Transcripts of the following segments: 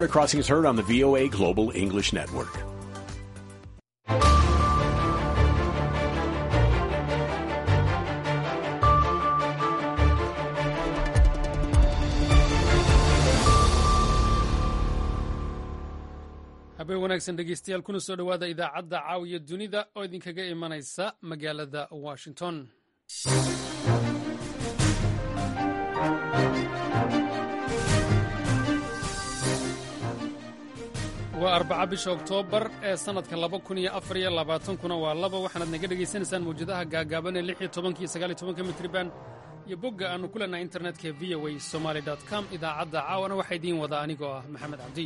Crossing is heard on the VOA Global English Network. habeen wanaagsan dhegeystayaal kuna soo dhowaada idaacadda caawiya dunida oo idinkaga imanaysa magaalada Washington. waa 4 bisha Oktoobar ee sanadka 2024 kuna waa 2 waxaad naga dhageysanaysaan mawjadaha gaagaaban ee 16 iyo 19 mitriban iyo bogga aanu ku leenahay internetka voasomali.com. idaacadda caawana waxaa idiin wada anigoo ah Maxamed Cabdi.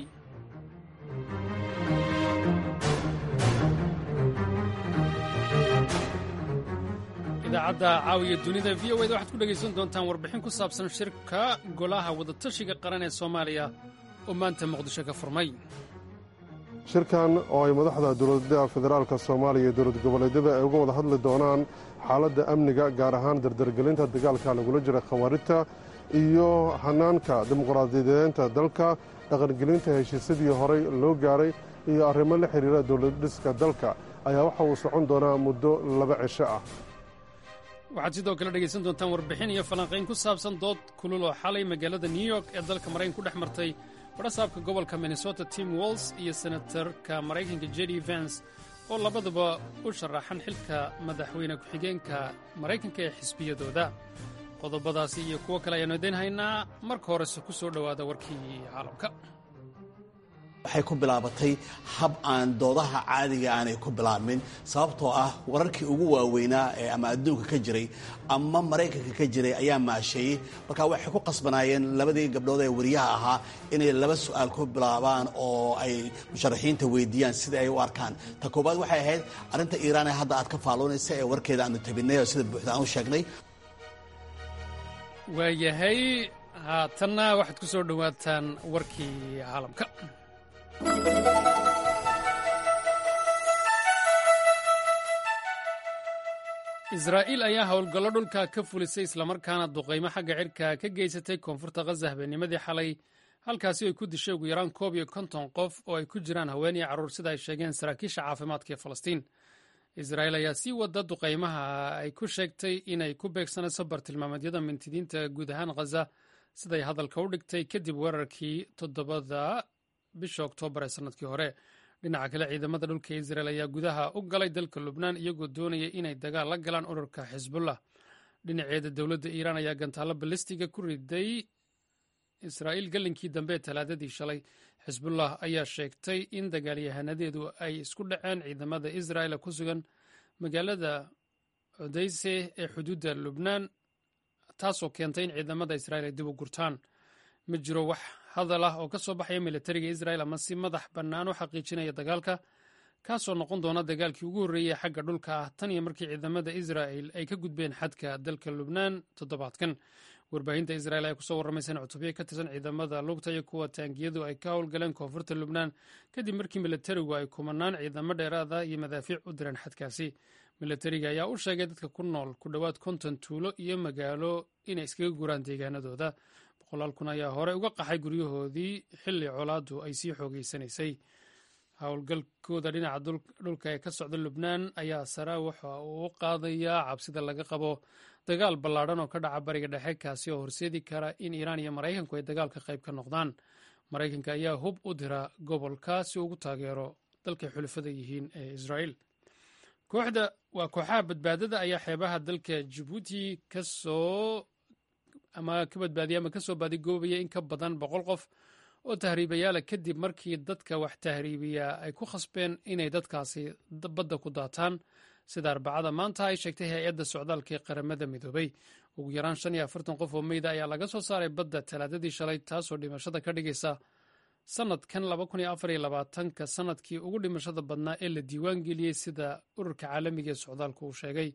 idaacadda caawiya dunida VOA waxaad ku dhegaysan doontaan warbixin ku saabsan shirka golaha wadatashiga qaran ee Soomaaliya oo maanta Muqdisho ka furmay. shirkan oo ay madaxda dowladda federaalka Soomaaliya iyo dowlad goboleedyada ay uga wada hadli doonaan xaaladda amniga gaar ahaan dardargelinta dagaalka lagula jiro khawaarijta iyo hanaanka dimuqraadiyadeynta dalka, dhaqangelinta heshiisyadii horey loo gaaray iyo arrimo la xiriira dowlad dhiska dalka ayaa waxa uu socon doonaa muddo 2 cisho ah. waxaad sidoo kale dhegaysan doontaan warbixin iyo falanqayn ku saabsan dood kulul oo xalay magaalada New York ee dalka Maraykanka ku dhex martay warasaabka gobolka Minnesota Tim Walz iyo senatarka Maraykanka JD Vance oo labaduba u sharaxan xilka madaxweyne ku-xigeenka Maraykanka ee xisbiyadooda. qodobadaasi iyo kuwo kale ayaanu idiin haynaa. marka horese ku soo dhowaada warkii caalamka. waxay ku bilaabatay hab aan doodaha caadiga aanay ku bilaabmin sababtoo ah wararkii ugu waaweynaa ee ama adduunka ka jiray ama Maraykanka ka jiray ayaa maasheeyey. marka waxay ku qasbanaayeen labadii gabdhood ee wariyaha ahaa inay 2 su'aal ku bilaabaan oo ay musharaxiinta weydiiyaan sida ay u arkaan. ta koobaad waxay ahayd arrinta Iiraan ee hadda aad ka faaluunaysa ee warkeeda aanu tabinay oo sida buuxda aan u sheegnay. waayahay haatanna waxaad ku soo dhowaataan warkii caalamka. Israa'iil ayaa howlgallo dhulka ka fulisay islamarkaana duqaymo xagga cirka ka geysatay koonfurta Gaza habeennimadii xalay, halkaasi ay ku dishay ugu yaraan 51 qof oo ay ku jiraan haween iyo carruur sida ay sheegeen saraakiisha caafimaadka ee Falastiin. Israa'iil ayaa sii wada duqaymaha ay ku sheegtay inay ku beegsanayso bartilmaameedyada mintidiinta guud ahaan Gaza siday hadalka u dhigtay kadib weerarkii 7 bisha Oktoobar ee sanadkii hore. dhinaca kale ciidamada dhulka Israa'iil ayaa gudaha u galay dalka Lubnaan iyagoo doonaya inay dagaal la galaan ururka Xisbullah. dhinaceeda dowladda Iiraan ayaa gantaalo balistiga ku riday Israa'iil galinkii dambe Talaadadii shalay. Xisbullah ayaa sheegtay in dagaalyahanadeedu ay isku dhaceen ciidamada Israa'iil ku sugan magaalada Odeyse ee xuduudda Lubnaan, taasoo keentay in ciidamada Israa'iil ay dib u gurtaan. ma jiro wax hadal ah oo ka soo baxaya militariga Israa'iil ama si madax bannaan u xaqiijinaya dagaalka, kaasoo noqon doona dagaalkii ugu horreeyay xagga dhulka ah tan iyo markii ciidamada Israa'iil ay ka gudbeen xadka dalka Lubnaan toddobaadkan. warbaahinta Israa'iil ayaa kusoo warramaysa in cutubyo ka tirsan ciidamada lugta iyo kuwa taangiyadu ay ka howlgaleen koonfurta Lubnaan kadib markii militarigu ay kumanaan ciidamo dheeraada iyo madaafiic u direen xadkaasi. militariga ayaa u sheegay dadka ku nool ku dhowaad 50 tuulo iyo magaalo inay iskaga guraan deegaanadooda. 100 kun ayaa hore uga qaxay guryahoodii xilli colaadu ay sii xoogeysanaysay. howlgalkooda dhinaca dhulka ee ka socda Lubnaan ayaa sare waxa uu qaadayaa cabsida laga qabo dagaal ballaadhan oo ka dhaca bariga dhexe, kaasi oo horseedi kara in Iiraan iyo Maraykanku ay dagaalka qayb ka noqdaan. Maraykanka ayaa hub u dira gobolka si uu ugu taageero dalka xulafada yihiin ee Israa'iil. kooxaha badbaadada ayaa xeebaha dalka Djibouti ka soo baadigoobaya in ka badan 100 qof oo tahriibayaala kadib markii dadka wax tahriibiya ay ku khasbeen inay dadkaasi badda ku daataan, sida Arbacada maanta ay sheegtay hay-adda socdaalka ee qaramada midoobay. ugu yaraan 45 qof oo meyda ayaa laga soo saaray badda Talaadadii shalay, taasoo dhimashada ka dhigaysa sanadkan 2024 sanadkii ugu dhimashada badnaa ee la diiwaan geliyey sida ururka caalamiga ee socdaalku uu sheegay.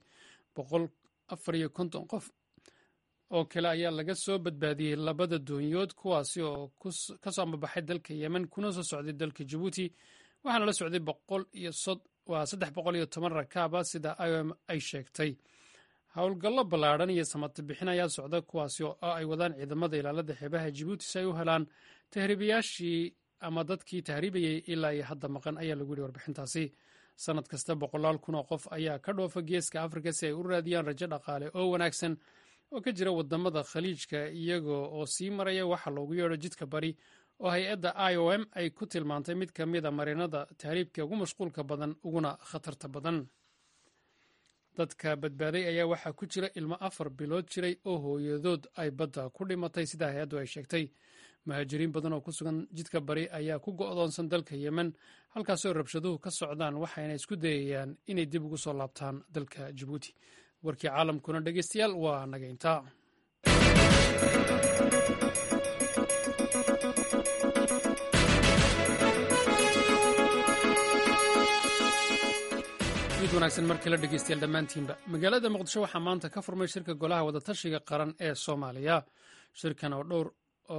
154 qof oo kale ayaa laga soo badbaadiyey 2 doonyood, kuwaasi oo ka soo ambabaxay dalka Yemen kuna soo socday dalka Djibouti, waxaana la socday 310 rakaaba sida IOM ay sheegtay. howlgallo ballaadhan iyo samata bixin ayaa socda, kuwaasi oo ay wadaan ciidamada ilaalada xeebaha Djibouti si ay u helaan tahriibayaashii ama dadkii tahriibayey ilaa iyo hadda maqan ayaa lagu yidhi warbixintaasi. sannad kasta 100,000 oo qof ayaa ka dhoofa geeska afrika si ay u raadiyaan rajo dhaqaale oo wanaagsan oo ka jira wadamada khaliijka, iyagoo oo sii maraya waxa loogu yeedho jidka bari oo hay-adda IOM ay ku tilmaantay mid ka mida marinada tahriibka ugu mashquulka badan uguna khatarta badan. dadka badbaaday ayaa waxaa ku jira ilmo 4 bilood jiray oo hooyadood ay badda ku dhimatay sida hay-addu ay sheegtay. muhaajiriin badan oo ku sugan jidka bari ayaa ku go'doonsan dalka yemen, halkaasoo rabshaduhu ka socdaan, waxayna isku dayayaan inay dib ugu soo laabtaan dalka jabuuti. warkii caalamkuna dhegeystayaal waa naga intaa. mid wanaagsan markii la dhegeystayaal dhammaantiinba. magaalada muqdisho waxaa maanta ka furmay shirka golaha wadatashiga qaran ee soomaaliya. shirkan oo dhowr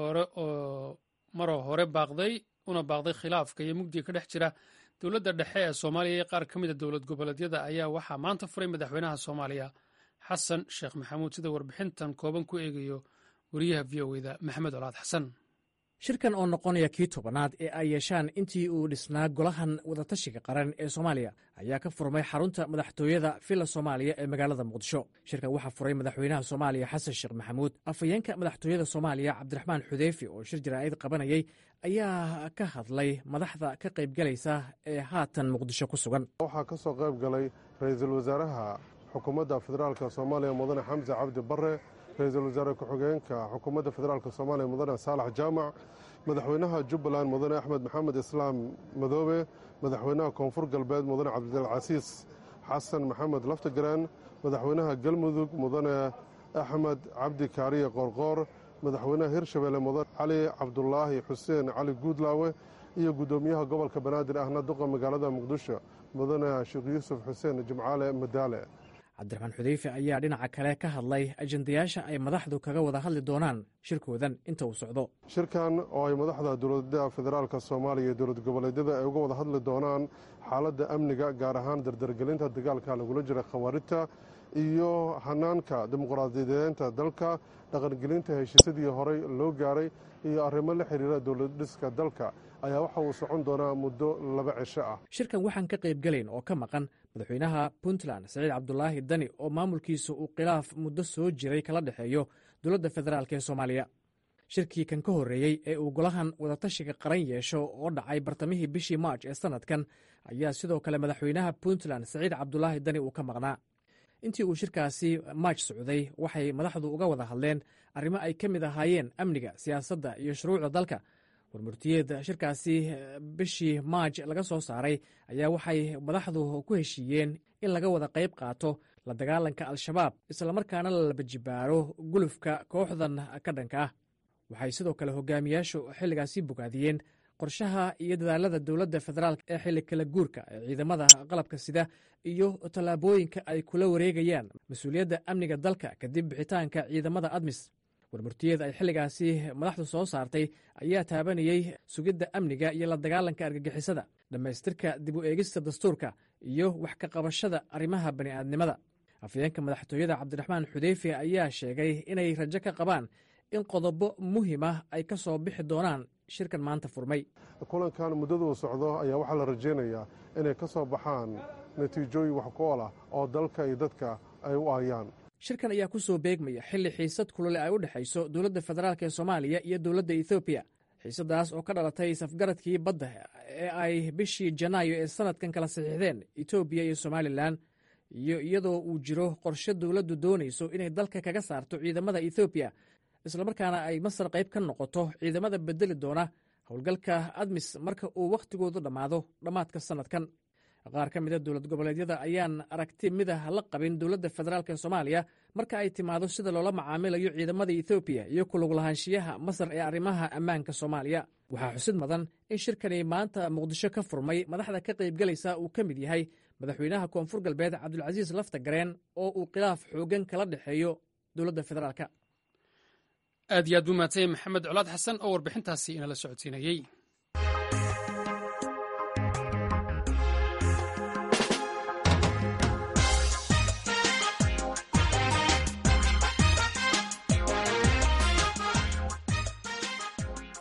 maroo hore baaqday khilaafka iyo mugdiga ka dhex jira dowladda dhexe ee soomaaliya iyo qaar ka mida dowlad goboleedyada ayaa waxaa maanta furay madaxweynaha soomaaliya xasan sheekh maxamuud, sida warbixintan kooban ku eegayo wariyaha v o da maxamed colaad xasan. shirkan oo noqonaya kii 10aad ee ay yeeshaan intii uu dhisnaa golahan wadatashiga qaran ee soomaaliya ayaa ka furmay xarunta madaxtooyada villa soomaaliya ee magaalada muqdisho. shirkan waxaa furay madaxweynaha soomaaliya xasan sheekh maxamuud. afhayeenka madaxtooyada soomaaliya cabdiraxmaan xudeyfi oo shir jaraa'id qabanayay ayaa ka hadlay madaxda ka qaybgalaysa ee haatan muqdisho ku sugan. waxaa ka soo qayb galay ra-iisul wasaaraha xukuumadda federaalk soomaaliya mudane xamse cabdi bare, ra-iisul wasaare ku-xigeenka xukuumadda federaalk soomaaliya mudane saalax jaamac, madaxweynaha jubbaland mudane axmed maxamed islaam madoobe, madaxweynaha koonfur galbeed mudane cabdilcasiis xasan maxamed laftagaraan, madaxweynaha galmudug mudane axmed cabdi kaariye qoorqoor, madaxweynaha hirshabelle mudane cali cabdulaahi xuseen cali guudlaawe iyo guddoomiyaha gobolka banaadir ahna duqa magaalada muqdisho mudane sheekh yuusuf xuseen jimcaale madaale. cabdiraxmaan xudeyfe ayaa dhinaca kale ka hadlay ajendayaasha ay madaxdu kaga wada hadli doonaan shirkoodan inta uu socdo. shirkan oo ay madaxda dowladda federaalk soomaaliya iyo dowlad goboleedyada ay uga wada hadli doonaan xaaladda amniga, gaar ahaan dardargelinta dagaalka lagula jira khawaarijta iyo hanaanka dimuqraadiyadeynta dalka, dhaqangelinta heshiisyadii horey loo gaaray iyo arrimo la xiriira dowlad dhiska dalka ayaa waxa uu socon doonaa muddo 2 cisho ah. shirkan waxaan ka qaybgelayn oo ka maqan madaxweynaha puntland saciid cabdulaahi dani oo maamulkiisa uu khilaaf muddo soo jiray kala dhexeeyo dowladda federaalk ee soomaaliya. shirkii kan ka horreeyey ee uu golahan wadatashiga qaran yeesho oo dhacay bartamihii bishii maarj ee sannadkan ayaa sidoo kale madaxweynaha puntland saciid cabdulaahi dani uu ka maqnaa. intii uu shirkaasi maaj socday waxay madaxdu uga wada hadleen arrimo ay ka mid ahaayeen amniga, siyaasadda iyo shuruucda dalka. warmurtiyeed shirkaasi bishii maaj laga soo saaray ayaa waxay madaxdu ku heshiiyeen in laga wada qayb qaato la dagaalanka al-shabaab, islamarkaana la labajibaaro gulufka kooxdan ka dhanka ah. waxay sidoo kale hogaamiyaashu xilligaasi bogaadiyeen qorshaha iyo dadaalada dowladda federaalk ee xilli kala guurka ee ciidamada qalabka sida iyo tallaabooyinka ay kula wareegayaan mas-uuliyadda amniga dalka kadib bixitaanka ciidamada admis. warmurtiyeed ay xilligaasi madaxdu soo saartay ayaa taabanayey sugidda amniga iyo la dagaalanka argagixisada, dhammaystirka dib u eegista dastuurka iyo wax ka qabashada arrimaha bani'aadnimada. afhayeenka madaxtooyada cabdiraxmaan xudeyfe ayaa sheegay inay rajo ka qabaan in qodobo muhiim ah ay ka soo bixi doonaan shirkan maanta furmay. kulankan muddaduu socdo ayaa waxaa la rajaynayaa inay ka soo baxaan natiijooyin wax ku ool ah oo dalka iyo dadka ay u aayaan. shirkan ayaa ku soo beegmaya xilli xiisad kulule ay u dhexayso dowladda federaalk ee soomaaliya iyo dowladda ethoobiya. xiisadaas oo ka dhalatay safgaradkii badda ee ay bishii janaayo ee sannadkan kala saxiixdeen etoobiya iyo somalilan, iyo iyadoo uu jiro qorshe dowladdu doonayso inay dalka kaga saarto ciidamada ethoobiya, islamarkaana ay masar qayb ka noqoto ciidamada bedeli doona howlgalka admis marka uu wakhtigoodu dhammaado dhammaadka sannadkan. qaar ka mida dowlad goboleedyada ayaan aragti midah la qabin dowladda federaalk ee soomaaliya marka ay timaado sida loola macaamilayo ciidamada ethoobiya iyo kuluglahaanshiyaha masar ee arrimaha ammaanka soomaaliya. waxaa xusid mudan in shirkani maanta muqdisho ka furmay madaxda ka qaybgalaysa uu ka mid yahay madaxweynaha koonfur galbeed cabdulcasiis laftagareen oo uu khilaaf xoogan kala dhexeeyo dowladda federaalk. aad iyo aad buu mahadsan yahay maxamed colaad xasan oo warbixintaasi inala socodsiinayey.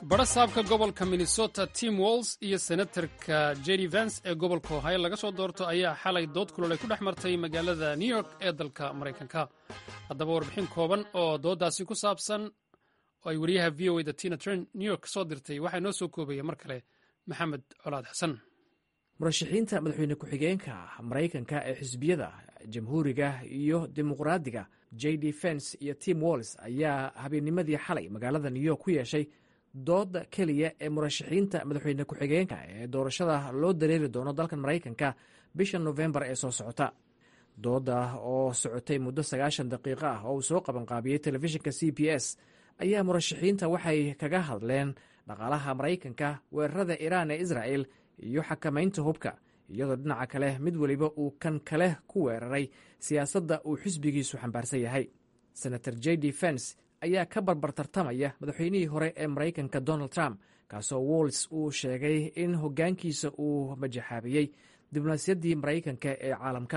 barasaabka gobolka minnesota tim walls iyo senatarka jd vance ee gobolka ohio laga soo doorto ayaa xalay dood kulolay ku dhex martay magaalada new york ee dalka maraykanka. haddaba warbixin kooban oo dooddaasi ku saabsan oo ay wariyaha v o da tina turn new york soo dirtay waxaa noo soo koobaya mar kale maxamed colaad xasan. murashaxiinta madaxweyne ku-xigeenka maraykanka ee xisbiyada jamhuuriga iyo dimuqraadiga jd vance iyo tim walls ayaa habeennimadii xalay magaalada new york ku yeeshay dooda keliya ee murashaxiinta madaxweyne ku-xigeenka ee doorashada loo dareeri doono dalkan maraykanka bisha nofembar ee soo socota. dooda oo socotay muddo 90 daqiiqo ah oo uu soo qabanqaabiyey telefishinka c b s ayaa murashaxiinta waxay kaga hadleen dhaqaalaha maraykanka, weerarada iiraan ee israa'el iyo xakamaynta hubka, iyadoo dhinaca kale mid weliba uu kan kale ku weeraray siyaasadda uu xisbigiisu xambaarsan yahay. senator jd vance ayaa ka barbar tartamaya madaxweynihii hore ee maraykanka donald trump, kaasoo walls uu sheegay in hoggaankiisa uu majaxaabiyey diblomaasiyaddii maraykanka ee caalamka.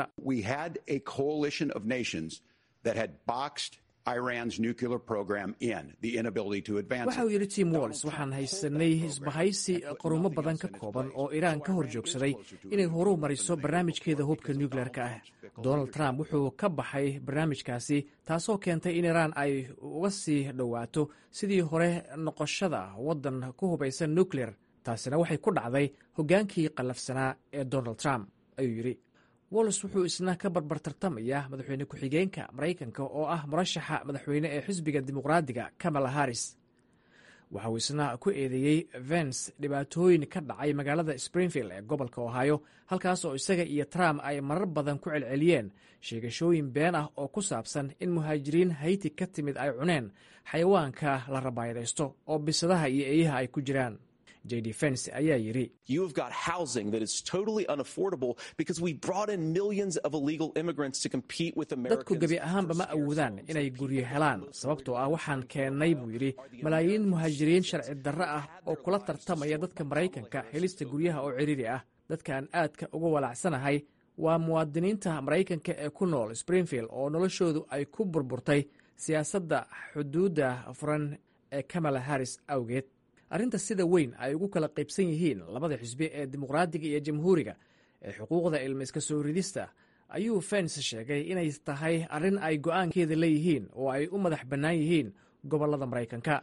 waxa uu yidhi tim walls, waxaan haysanay isbahaysi qarumo badan ka kooban oo iiraan ka hor joogsaday inay horu mariso barnaamijkeeda hubka nucleer-ka ah. donald trump wuxuu ka baxay barnaamijkaasi, taasoo keentay in iiraan ay uga sii dhowaato sidii hore noqoshada waddan ku hubaysan nucleer. taasina waxay ku dhacday hoggaankii qallafsanaa ee donald trump, ayuu yidhi. walls wuxuu isna ka barbar tartamaya madaxweyne ku-xigeenka maraykanka oo ah murashaxa madaxweyne ee xisbiga dimuqraadiga kamala harris. waxa uu isna ku eedeeyey vance dhibaatooyin ka dhacay magaalada springfield ee gobolka ohio, halkaas oo isaga iyo trump ay marar badan ku celceliyeen sheegashooyin been ah oo ku saabsan in muhaajiriin hayti ka timid ay cuneen xayawaanka la rabaayadaysto oo bisadaha iyo eeyaha ay ku jiraan. jd vance ayaa yidhi, dadku gebi ahaanba ma awoodaan inay guryo helaan, sababtoo ah waxaan keennay buu yidhi malaayiin muhaajiriin sharci darro ah oo kula tartamaya dadka maraykanka helista guryaha oo cidhiiri ah. dadkaan aadka uga walaacsanahay waa muwaadiniinta maraykanka ee ku nool springfield oo noloshoodu ay ku burburtay siyaasadda xuduudda furan ee kamala harris awgeed. arrinta sida weyn ay ugu kala qaybsan yihiin labada xisbi ee dimuqraadiga iyo jamhuuriga ee xuquuqda ilma iska soo ridista, ayuu vance sheegay inay tahay arrin ay go'aankeeda leeyihiin oo ay u madax bannaan yihiin gobollada maraykanka.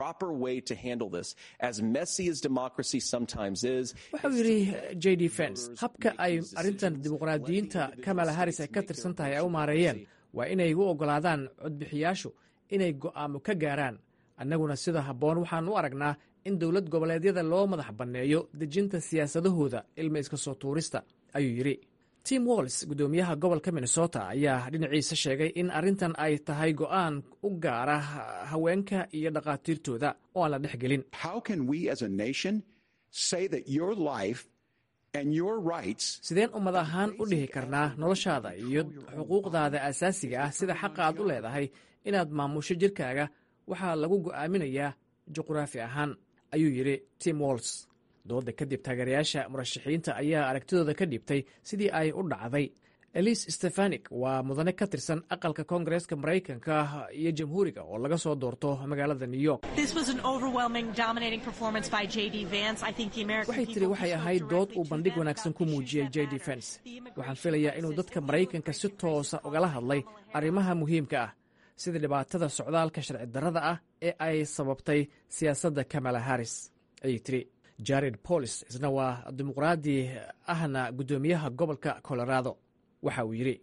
waxau yidhi jd vance, habka ay arrintan dimuqraadiyiinta kamala harris ay ka tirsan tahay ay u maareeyeen waa inay u oggolaadaan codbixiyaashu inay go'aamo ka gaaraan. annaguna sida habboon waxaan u aragnaa in dowlad goboleedyada loo madax banneeyo dejinta siyaasadahooda ilma iska soo tuurista, ayuu yidhi. tim walls, guddoomiyaha gobolka minnesota, ayaa dhinaciisa sheegay in arrintan ay tahay go'aan u gaara haweenka iyo dhakhaatiirtooda oo aan la dhex gelin. sideen ummad ahaan u dhihi karnaa noloshaada iyo xuquuqdaada asaasiga ah sida xaqa aad u leedahay inaad maamusho jirkaaga waxaa lagu go'aaminayaa juqraafi ahaan, ayuu yidhi tim walls. dooda kadib taageerayaasha murashaxiinta ayaa aragtidooda ka dhiibtay sidii ay u dhacday. elise stefanik waa mudane ka tirsan aqalka koongareeska maraykanka iyo jamhuuriga oo laga soo doorto magaalada new york. waxay tiri waxay ahayd dood uu bandhig wanaagsan ku muujiyey jd vance. waxaan filayaa inuu dadka maraykanka si toosa ugala hadlay arrimaha muhiimka ah sida dhibaatada socdaalka sharci darrada ah ee ay sababtay siyaasadda kamala harris, ayay tiri. jared polis isna waa dimuqraadi ahna guddoomiyaha gobolka colorado. waxa uu yidhi,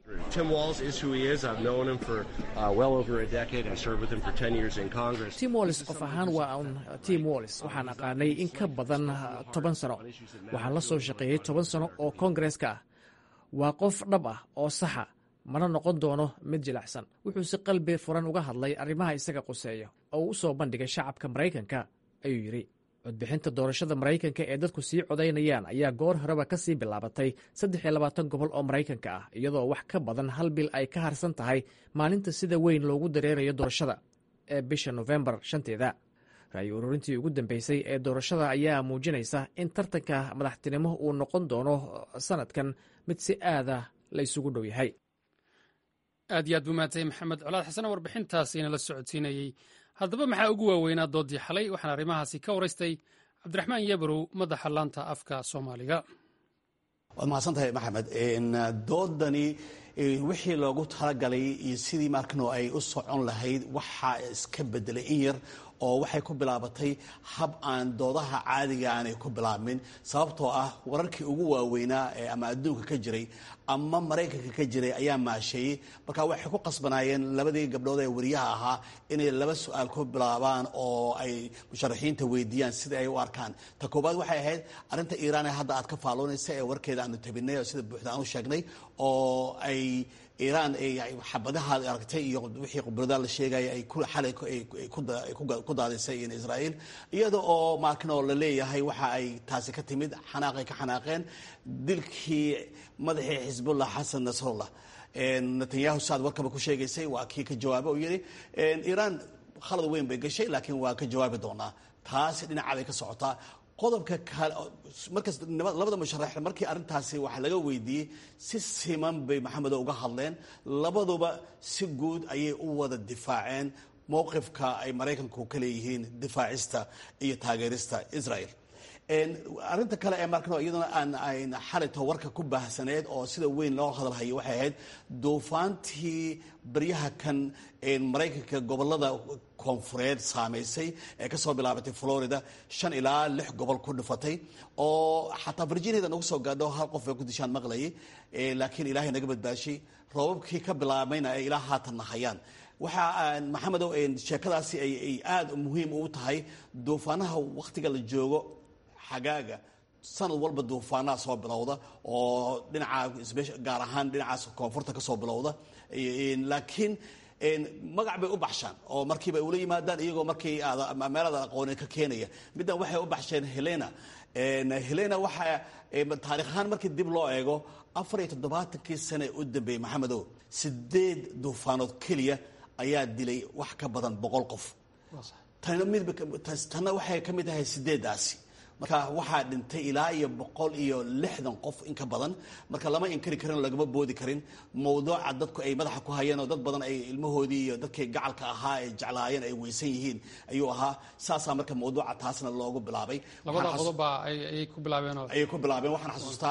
tim walls qof ahaan waa un tim walls. waxaan aqaanay in ka badan 10 sano. waxaan la soo shaqeeyey 10 sano oo koongareeska ah. waa qof dhab ah oo saxa, mana noqon doono mid jilicsan. wuxuu si qalbi furan uga hadlay arrimaha isaga quseeya oo u soo bandhigay shacabka maraykanka, ayuu yidhi. codbixinta doorashada maraykanka ee dadku sii codaynayaan ayaa goor horeba ka sii bilaabatay 23 gobol oo maraykanka ah, iyadoo wax ka badan 1 bil ay ka harsan tahay maalinta sida weyn loogu dareerayo doorashada ee bisha nofembar 5-teeda. ra'yi ururintii ugu dambeysay ee doorashada ayaa muujinaysa in tartanka madaxtinimo uu noqon doono sanadkan mid si aada la isugu dhow yahay. aad iyo aad buu mahadsanyahay maxamed colaad xasan warbixintaasiina la socodsiinayey haddaba maxaa ugu waaweynaa doodii xalay waxaan arrimahaasi ka waraystay cabdiraxmaan yabrow madaxa laanta afka soomaaliga. waad mahadsantahay maxamed. doodani wixii loogu talagalay iyo sidii markano ay u socon lahayd waxaa iska bedelay in yar oo waxay ku bilaabatay hab aan doodaha caadiga aanay ku bilaabmin sababtoo ah wararkii ugu waaweynaa ama adduunka ka jiray ama maraykanka ka jiray ayaa maasheeyey marka waxay ku qasbanaayeen labadii gabdhood ee wariyaha ahaa inay laba su-aal ku bilaabaan oo ay musharaxiinta weydiiyaan sida ay u arkaan. ta koobaad waxay ahayd arrinta iiraan ee hadda aad ka faalloonaysa ee warkeeda aanu tabinay oo sida buuxda aan u sheegnay oo ay iiraan xabadaha aragtay iyo wixii khibradaha la sheegaya ay xalay ku daadisay in Israa'iil iyada oo markano la leeyahay waxa ay taasi ka timid xanaaqay ka xanaaqeen dilkii madaxii Xisbullah Xasan Nasrallah. Netanyahu saad warkaba ku sheegaysay waa kii ka jawaabay oo yiri Iiraan khalad weyn bay gashay laakiin waa ka jawaabi doonaa. taasi dhinacaday ka socotaa. qodobka kale markaas labada musharax markii arintaasi waxa laga weydiiyay si siman bay maxamed uga hadleen labaduba si guud ayay u wada difaaceen mowqifka ay Mareykanku ka leeyihiin difaacista iyo taageerista Israa'iil. arinta kale ee markano iyaduna aan xalito warka ku baahsaneed oo sida weyn loo hadalhayo waxay ahayd duufaantii baryaha kan Mareykanka gobolada koonfureed saameysay ee ka soo bilaabatay Florida 5 ilaa 6 gobol ku dhufatay oo xataa Virginia nagu soo gaadho hal qof ay ku dishaan maqlayay laakiin Ilaahay naga badbaashay roobabkii ka bilaabayna ay ilaa haatan hayaan. waxa maxamedow sheekadaasi ay aad muhiim u tahay duufaanaha waqtiga la joogo xagaaga sanad walba duufaanaha soo bilowda oo dhinaca gaar ahaan dhinacaas koonfurta ka soo bilowda laakiin magac bay u baxshaan oo markiiba ula yimaadaan iyagoo markii meelada aqoon ka keenaya middan waxay u baxsheen Helena waxa taariikh ahaan markii dib loo eego 74kii sano u dambeeyay maxamedow 8 duufaanood kaliya ayaa dilay wax ka badan 100 qof. tana waxay ka mid tahay 8daasi marka waxaa dhintay ilaa iyo 160 qof in ka badan marka lama inkari karin lagama boodi karin mowduuca dadku ay madaxa ku hayeen oo dad badan ay ilmahoodii iyo dadkii gacalka ahaa ay jeclaayeen ay weysan yihiin ayuu ahaa saasaa marka mowduuca taasna loogu bilaabay. labada qodob ay ku bilaabeen waxaan xasuustaa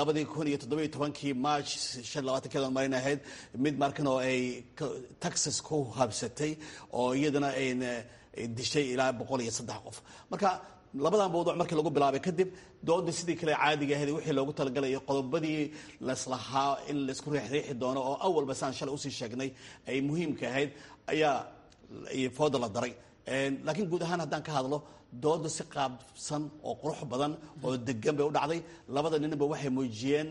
2017 March 25 marina ahayd mid markan oo ay Texas ku habsatay oo iyadana ay dishay ilaa 103 qof. marka labadan mowduuc markii lagu bilaabay kadib doodda sidii kale caadiga ahayd wixii loogu talagalay qodobadii la islahaa in la isku riixi doono oo awalba saan shalay u sii sheegnay ay muhiimka ahayd ayaa fooda la daray. laakiin guud ahaan haddaan ka hadlo doodda si qaabsan oo qurux badan oo degan bay u dhacday. labada ninba waxay muujiyeen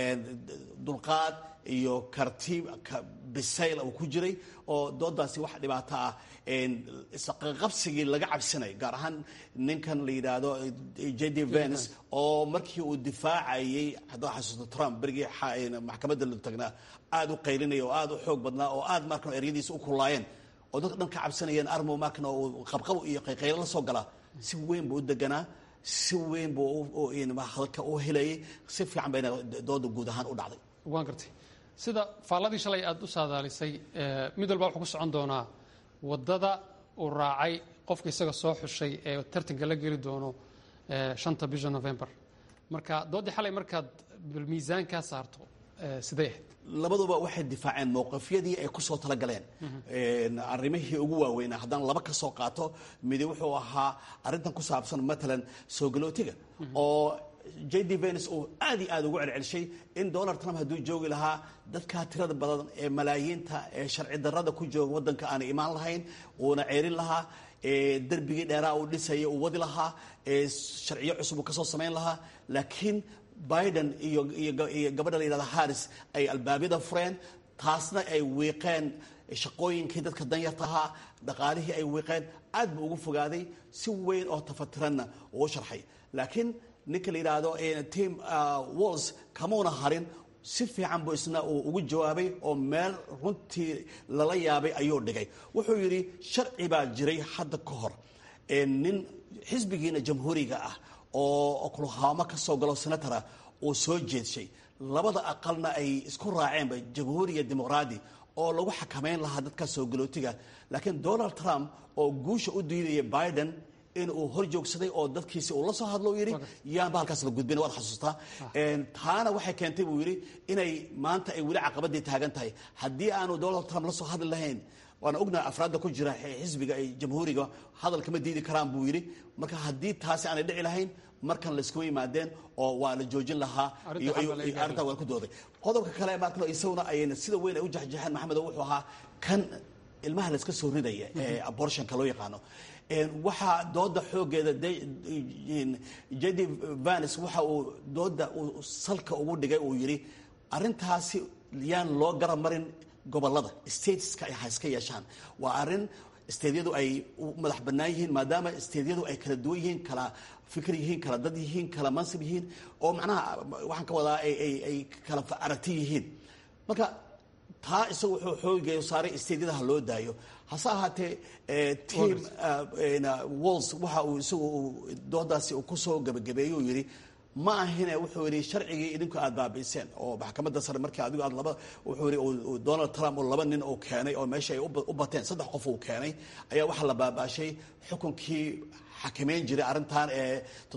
dulqaad iyo karti bisayl uu ku jiray oo doodaasi wax dhibaato ah isqaqabsigii laga cabsanay gaar ahaan ninkan la yiraahdo JD Vance oo markii uu difaacayay haddii xasuusto Trump berigii maxkamadda la tagnaa aad u qaylinay oo aad u xoog badnaa oo aad markan ereyadiisa u kulaayeen oo dadka dhan ka cabsanayeen armo markan oo qabqab iyo qayqayl la soo gala si weyn buu deganaa si weyn buu hadalka u helay si fiican bayna dooda guud ahaan u dhacday. waan gartay sida faaladii shalay aad u saadaalisay mid walba wuxuu ku socon doonaa wadada uu raacay qofka isaga soo xushay ee tartanka la geli doono 5 bisha November. marka doodii xalay markaad miisaan ka saarto sidee labaduba waxay difaaceen mowqifyadii ay ku soo tala galeen arrimihii ugu waaweynaa haddaan laba ka soo qaato mid wuxuu ahaa arrintan ku saabsan matalan soo galootiga oo JD Vance uu aad ugu celcelishay in Donald Trump hadduu joogi lahaa dadka tirada badan ee malaayiinta ee sharci darrada ku jooga wadanka aan imaan lahayn uuna ceerin lahaa darbigii dheeraa uu dhisayay uu wadi lahaa sharciyo cusub uu ka soo samayn lahaa laakiin Biden iyo gabadha la yiraahdo Harris ay albaabada fureen taasna ay weeqeen shaqooyinkii dadka danyarta ahaa dhaqaalihii ay weeqeen aad buu ugu fogaaday si weyn oo tafatiranna uu sharxay laakiin ninka la yiraahdo Tim Walz kamoona harin si fiican buu isna ugu jawaabay oo meel runtii lala yaabay ayuu dhigay. wuxuu yiri sharci baa jiray hadda ka hor nin xisbigiina jamhuuriga ah oo Oklahoma ka soo galo senatora oo soo jeedshay labada aqalna ay isku raaceen jamhuuriga dimuqraadi oo lagu xakameyn lahaa dadka soo galootiga laakiin Donald Trump oo guusha u diiday Biden in uu hor joogsaday oo dadkiisa uu la soo hadlo yiri yaan baalkaas la gudbin wad xasuustaa taana waxay keentay buu yiri inay maanta ay wali caqabadii taagan tahay haddii aanu Donald Trump la soo hadli lahayn waana ognahay afraadda ku jira xisbiga ay jamhuuriga hadal kama diidi karaan buu yiri marka haddii taasi aan dhici lahayn markan la isku yimaadeen oo waa la joojin lahaa iyo arrinta waa ku dooday qodobka kale markan isaguna ayna sida weyn ay u jaxjaxeen maxamed wuxuu ahaa kan ilmaha la iska soo ridaya ee abortion-ka loo yaqaano waxa dooda xoogeeda JD Vance waxa uu dooda salka ugu dhigay uu yiri arintaasi yaan loo garab marin gobolada stateska ay iska yeeshaan waa arin statedyadu ay madax bannaan yihiin maadaama statedyadu ay kala duwan yihiin kala fikir yihiin kala dad yihiin kala mansib yihiin oo macnaha waxaan ka wadaa ay kala aragti yihiin marka taa isagu wuxuu xoogeeyo saaray statedyada loo daayo hase ahaatee team Walls waxa uu isagu doodaasi ku soo gabagabeeyay yiri ma ahina wuxuu yiri sharcigii idinku aad baabiiseen oo maxkamadda sare markii adigu aad laba wuxuu yiri Donald Trump oo laba nin oo keenay oo meesha ay u bateen saddex qof uu keenay ayaa waxa la baabaashay xukunkii xakameyn jiray arintan ee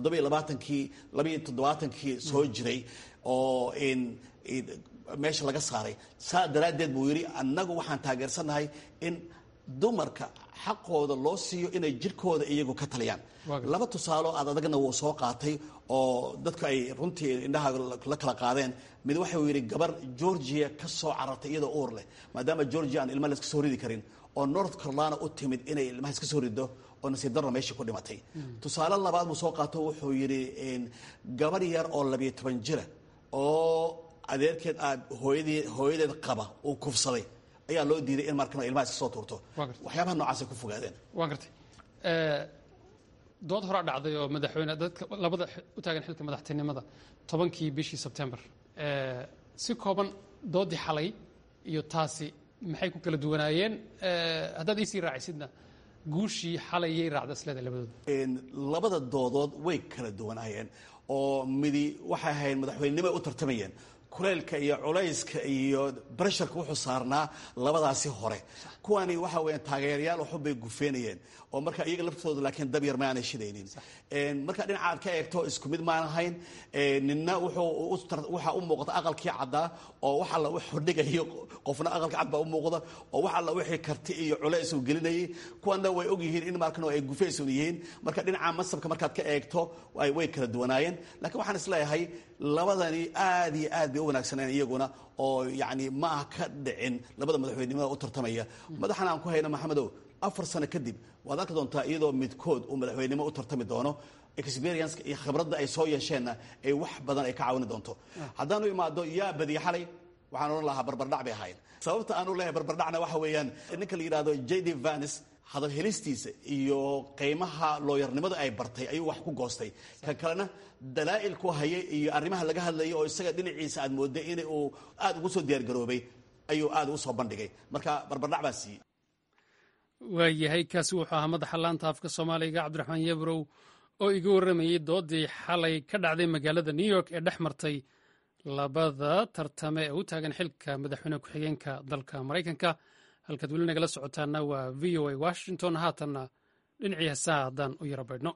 27kii soo jiray oo in meesha laga saaray saa daraadeed buu yiri annagu waxaan taageersanahay in dumarka xaqooda loo siiyo inay jirkooda iyagu ka taliyaan laba tusaalo aad adagna wuu soo qaatay oo dadku ay runtii indhaha la kala qaadeen mid waxa uu yiri gabar Georgia ka soo carartay iyadoo uur leh maadaama Georgia aan ilmaha la iska soo ridi karin oo North Carolina u timid inay ilmaha iska soo rido oo nasiib darro meesha ku dhimatay tusaale labaad uu soo qaato wuxuu yiri gabar yar oo 12 jir oo adeerkeed hooyadeed qaba uu kufsaday ayaa loo diiday in markan ilmaha iska soo tuurto waxyaabaha noocaas ay ku fogaadeen waan gartay dood hore dhacday oo madaxweyne dadka labada u taagan xilka madaxtinimada 10kii bishii September si kooban doodii xalay iyo taasi maxay ku kala duwanaayeen haddaad isii raacisidna guushii xalayay raacda isleeda labada doodood way kala duwanaayeen oo midi waxay ahayd madaxweynenimo u tartamayeen kuleelka iyo culayska iyo pressureka wuxuu saarnaa labadaasi hore kuwani waxa weeyaan taageerayaal waxu bay gufeenayeen oo marka iyaga laftooda laakiin dab yar ma aanay shidaynin marka dhinaca ka eegto isku mid ma ahayn ninna waxa u muuqata aqalkii cadda oo waxa la wax xordhigayo qofna aqalka cad baa u muuqda oo waxa la wixii karti iyo culays uu gelinayay kuwana way og yihiin in markan ay gufeysan yihiin marka dhinaca masabka markaad ka eegto way kala duwanaayeen laakiin waxaan isleeyahay labadani aad iyo aad bay u wanaagsaneen iyaguna oo yani ma ah ka dhicin labada madaxweynenimada u tartamaya madaxana aan ku hayno maxamedow 4 sano kadib waad arki doontaa iyadoo midkood uu madaxweynenimo u tartami doono experience iyo khibradda ay soo yeesheenna ay wax badan ay ka caawin doonto haddaanu imaado yaa badiya xalay waxaan oran lahaa barbardhac bay ahayd sababta aanu leeyahay barbardhacna waxa weeyaan ninka la yidhaahdo JD Vance hadal helistiisa iyo qiimaha looyarnimada ay bartay ayuu wax ku goostay ka kalena dalaa'il ku hayay iyo arrimaha laga hadlayay oo isaga dhinaciisa aad mooday in uu aad ugu soo diyaar garoobay ayuu aad ugu soo bandhigay marka barbardhac baa siiyey waayahay kaasi wuxuu ahaa madaxa laanta afka Soomaaliga Cabdiraxmaan Yabrow oo iga warramayay doodii xalay ka dhacday magaalada New York ee dhex martay labada tartame ee u taagan xilka madaxweyne ku-xigeenka dalka Mareykanka halkaad weli nagala socotaana waa VOA Washington haatanna dhinacii heesaha haddaan u yara baydhno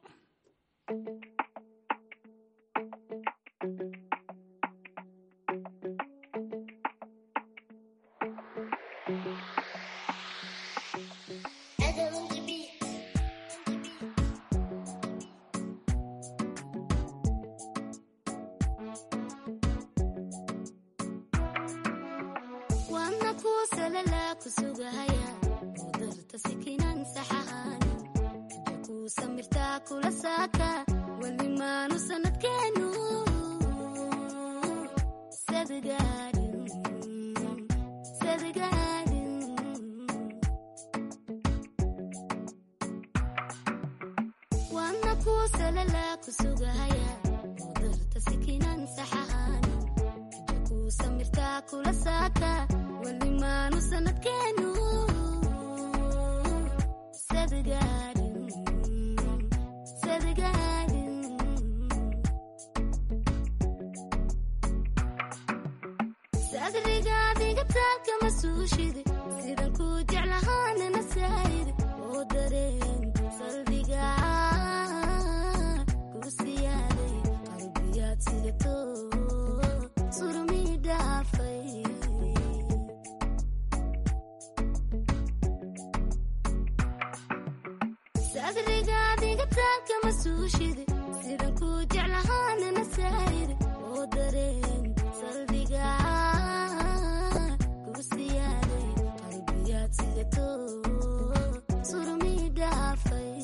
sadriga adiga taanka masuushide sidato surmi dhaafay sadrigaadiga taanka masuushide sidan ku jeclahaana nasaayir oo dareen salbiga kursiyaaday qalbiyaad sidato surmi dhaafay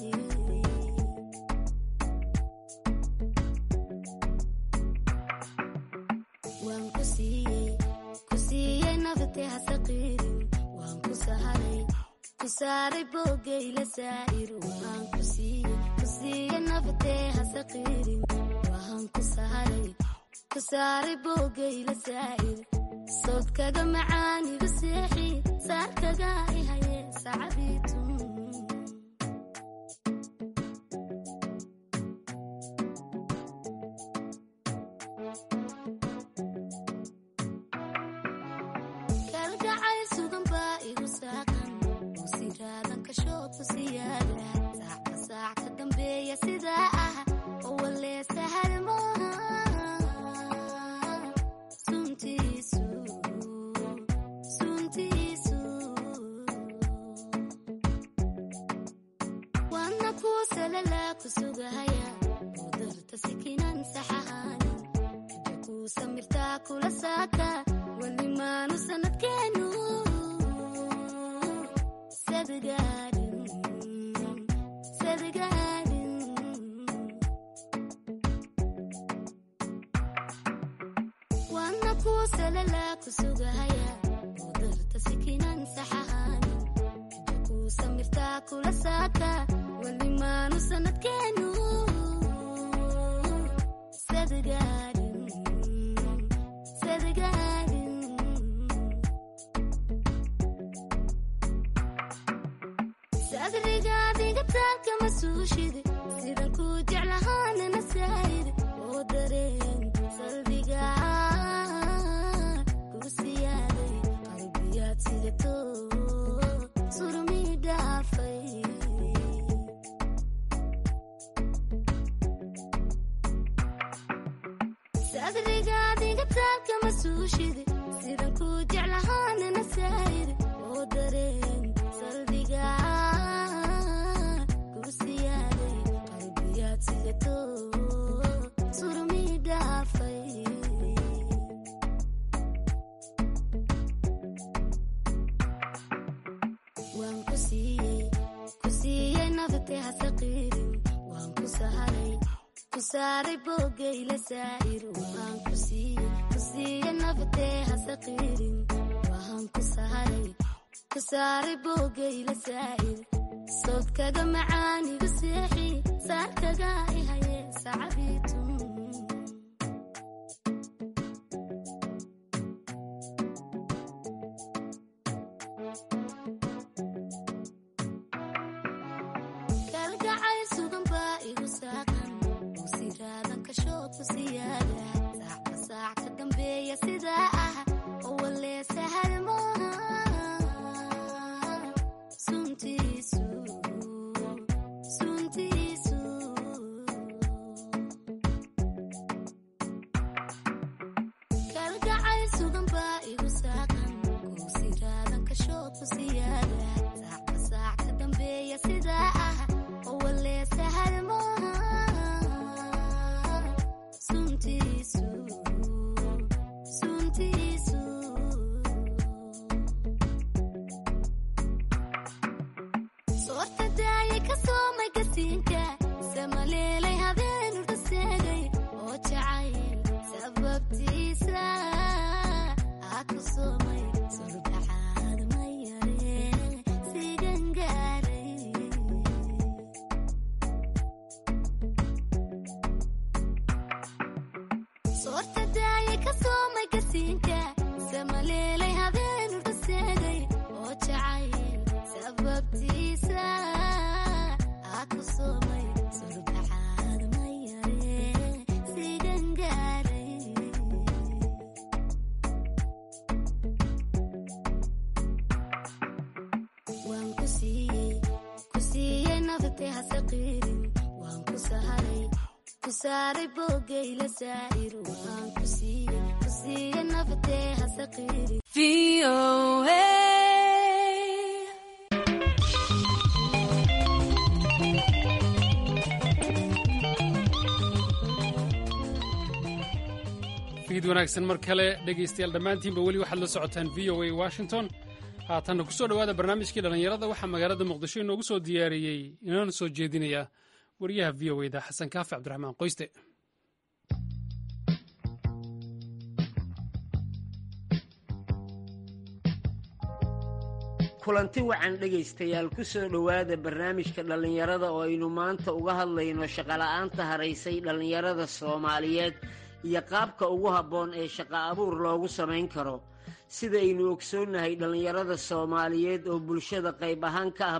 waan ku siiyey nafte hasaqiirin waan ku saaray boogayla saa'ir waan ku siiyey nafte hasaqiirin waan ku saaray boogayla saa'ir soodkaga macaaniga seexi saarkaga ihaye sacabiitun kalgacayl sugan baa igu saaqan oo siraadan ka shoodku siyaada saacka saac ka dambeeya sidaa ah oo walee sahal maaha suntiisu waana kuu salalaa ku sugahaya oo darta sikinan saxahaanin hadda kuu samirtaa kula saaka weli maanu sanadkeenu sadgaarin waana kuu salalaa ku sugahaya oo darta sikinan saxahaanin hadda kuu samirtaa kula saaka weli maanu sanadkeenu sadgaarin sadrigaadiga taanka masuushide sidan ku jeclahaana nasaayir oo dareen salbiga kursiyaaday qalbiyaad sidato surmi dhaafay sadrigaadiga taanka masuushide sidan ku jeclahaana nasaayir oo dareen salbiga kursiyaaday qalbiyaad sidato surmi dhaafay waan ku siiyey nafte hasaqiirin waan ku saaray boogayla saa'ir waan ku siiyey nafte hasaqiirin waan ku saaray boogayla saa'ir soodkaga macaaniga seexi saarkaga ihaye sacabiitun kalgacayl sugan baa igu saaqan oo siraadan ka shoodku siyaada saacka saac ka dambeeya sidaa ah oo walee sahal maaha suntiisu kalgacayl sugan baa igu saaqan oo siraadan ka shoodku siyaada saacka saac ka dambeeya sidaa ah oo walee sahal maaha suntiisu soorta daaya ka soomay gasiinka samaleelay habeenu dhaseegay oo jacayl sababtiisa aa ku soomay surbaxaad ma yaree sigan gaaray soorta daaya ka soomay gasiinka samaleelay habeenu dhaseegay oo jacayl sababtiisa aa ku soomay surbaxaad ma yaree sigan gaaray waan ku siiyey nafte hasaqiirin waan ku ku saaray boogayla saa'ir waxaan ku siiye naftee hasaqiri fiid wanaagsan mar kale dhegaystayaal dhammaantiinba weli waxaad la socotaan v o a washington haatanna ku soo dhowaada barnaamijkii dhallinyarada waxaa magaalada muqdisho inoogu soo diyaariyey inoona soo jeedinaya wariyaha v o a da xasan kaafi cabdiraxmaan qoyste. kulanti wacan dhegaystayaal ku soo dhowaada barnaamijka dhallinyarada oo aynu maanta uga hadlayno shaqola'aanta haraysay dhallinyarada soomaaliyeed iyo qaabka ugu habboon ee shaqo abuur loogu samayn karo. sida aynu ogsoonnahay dhallinyarada soomaaliyeed oo bulshada qayb ahaan ka ah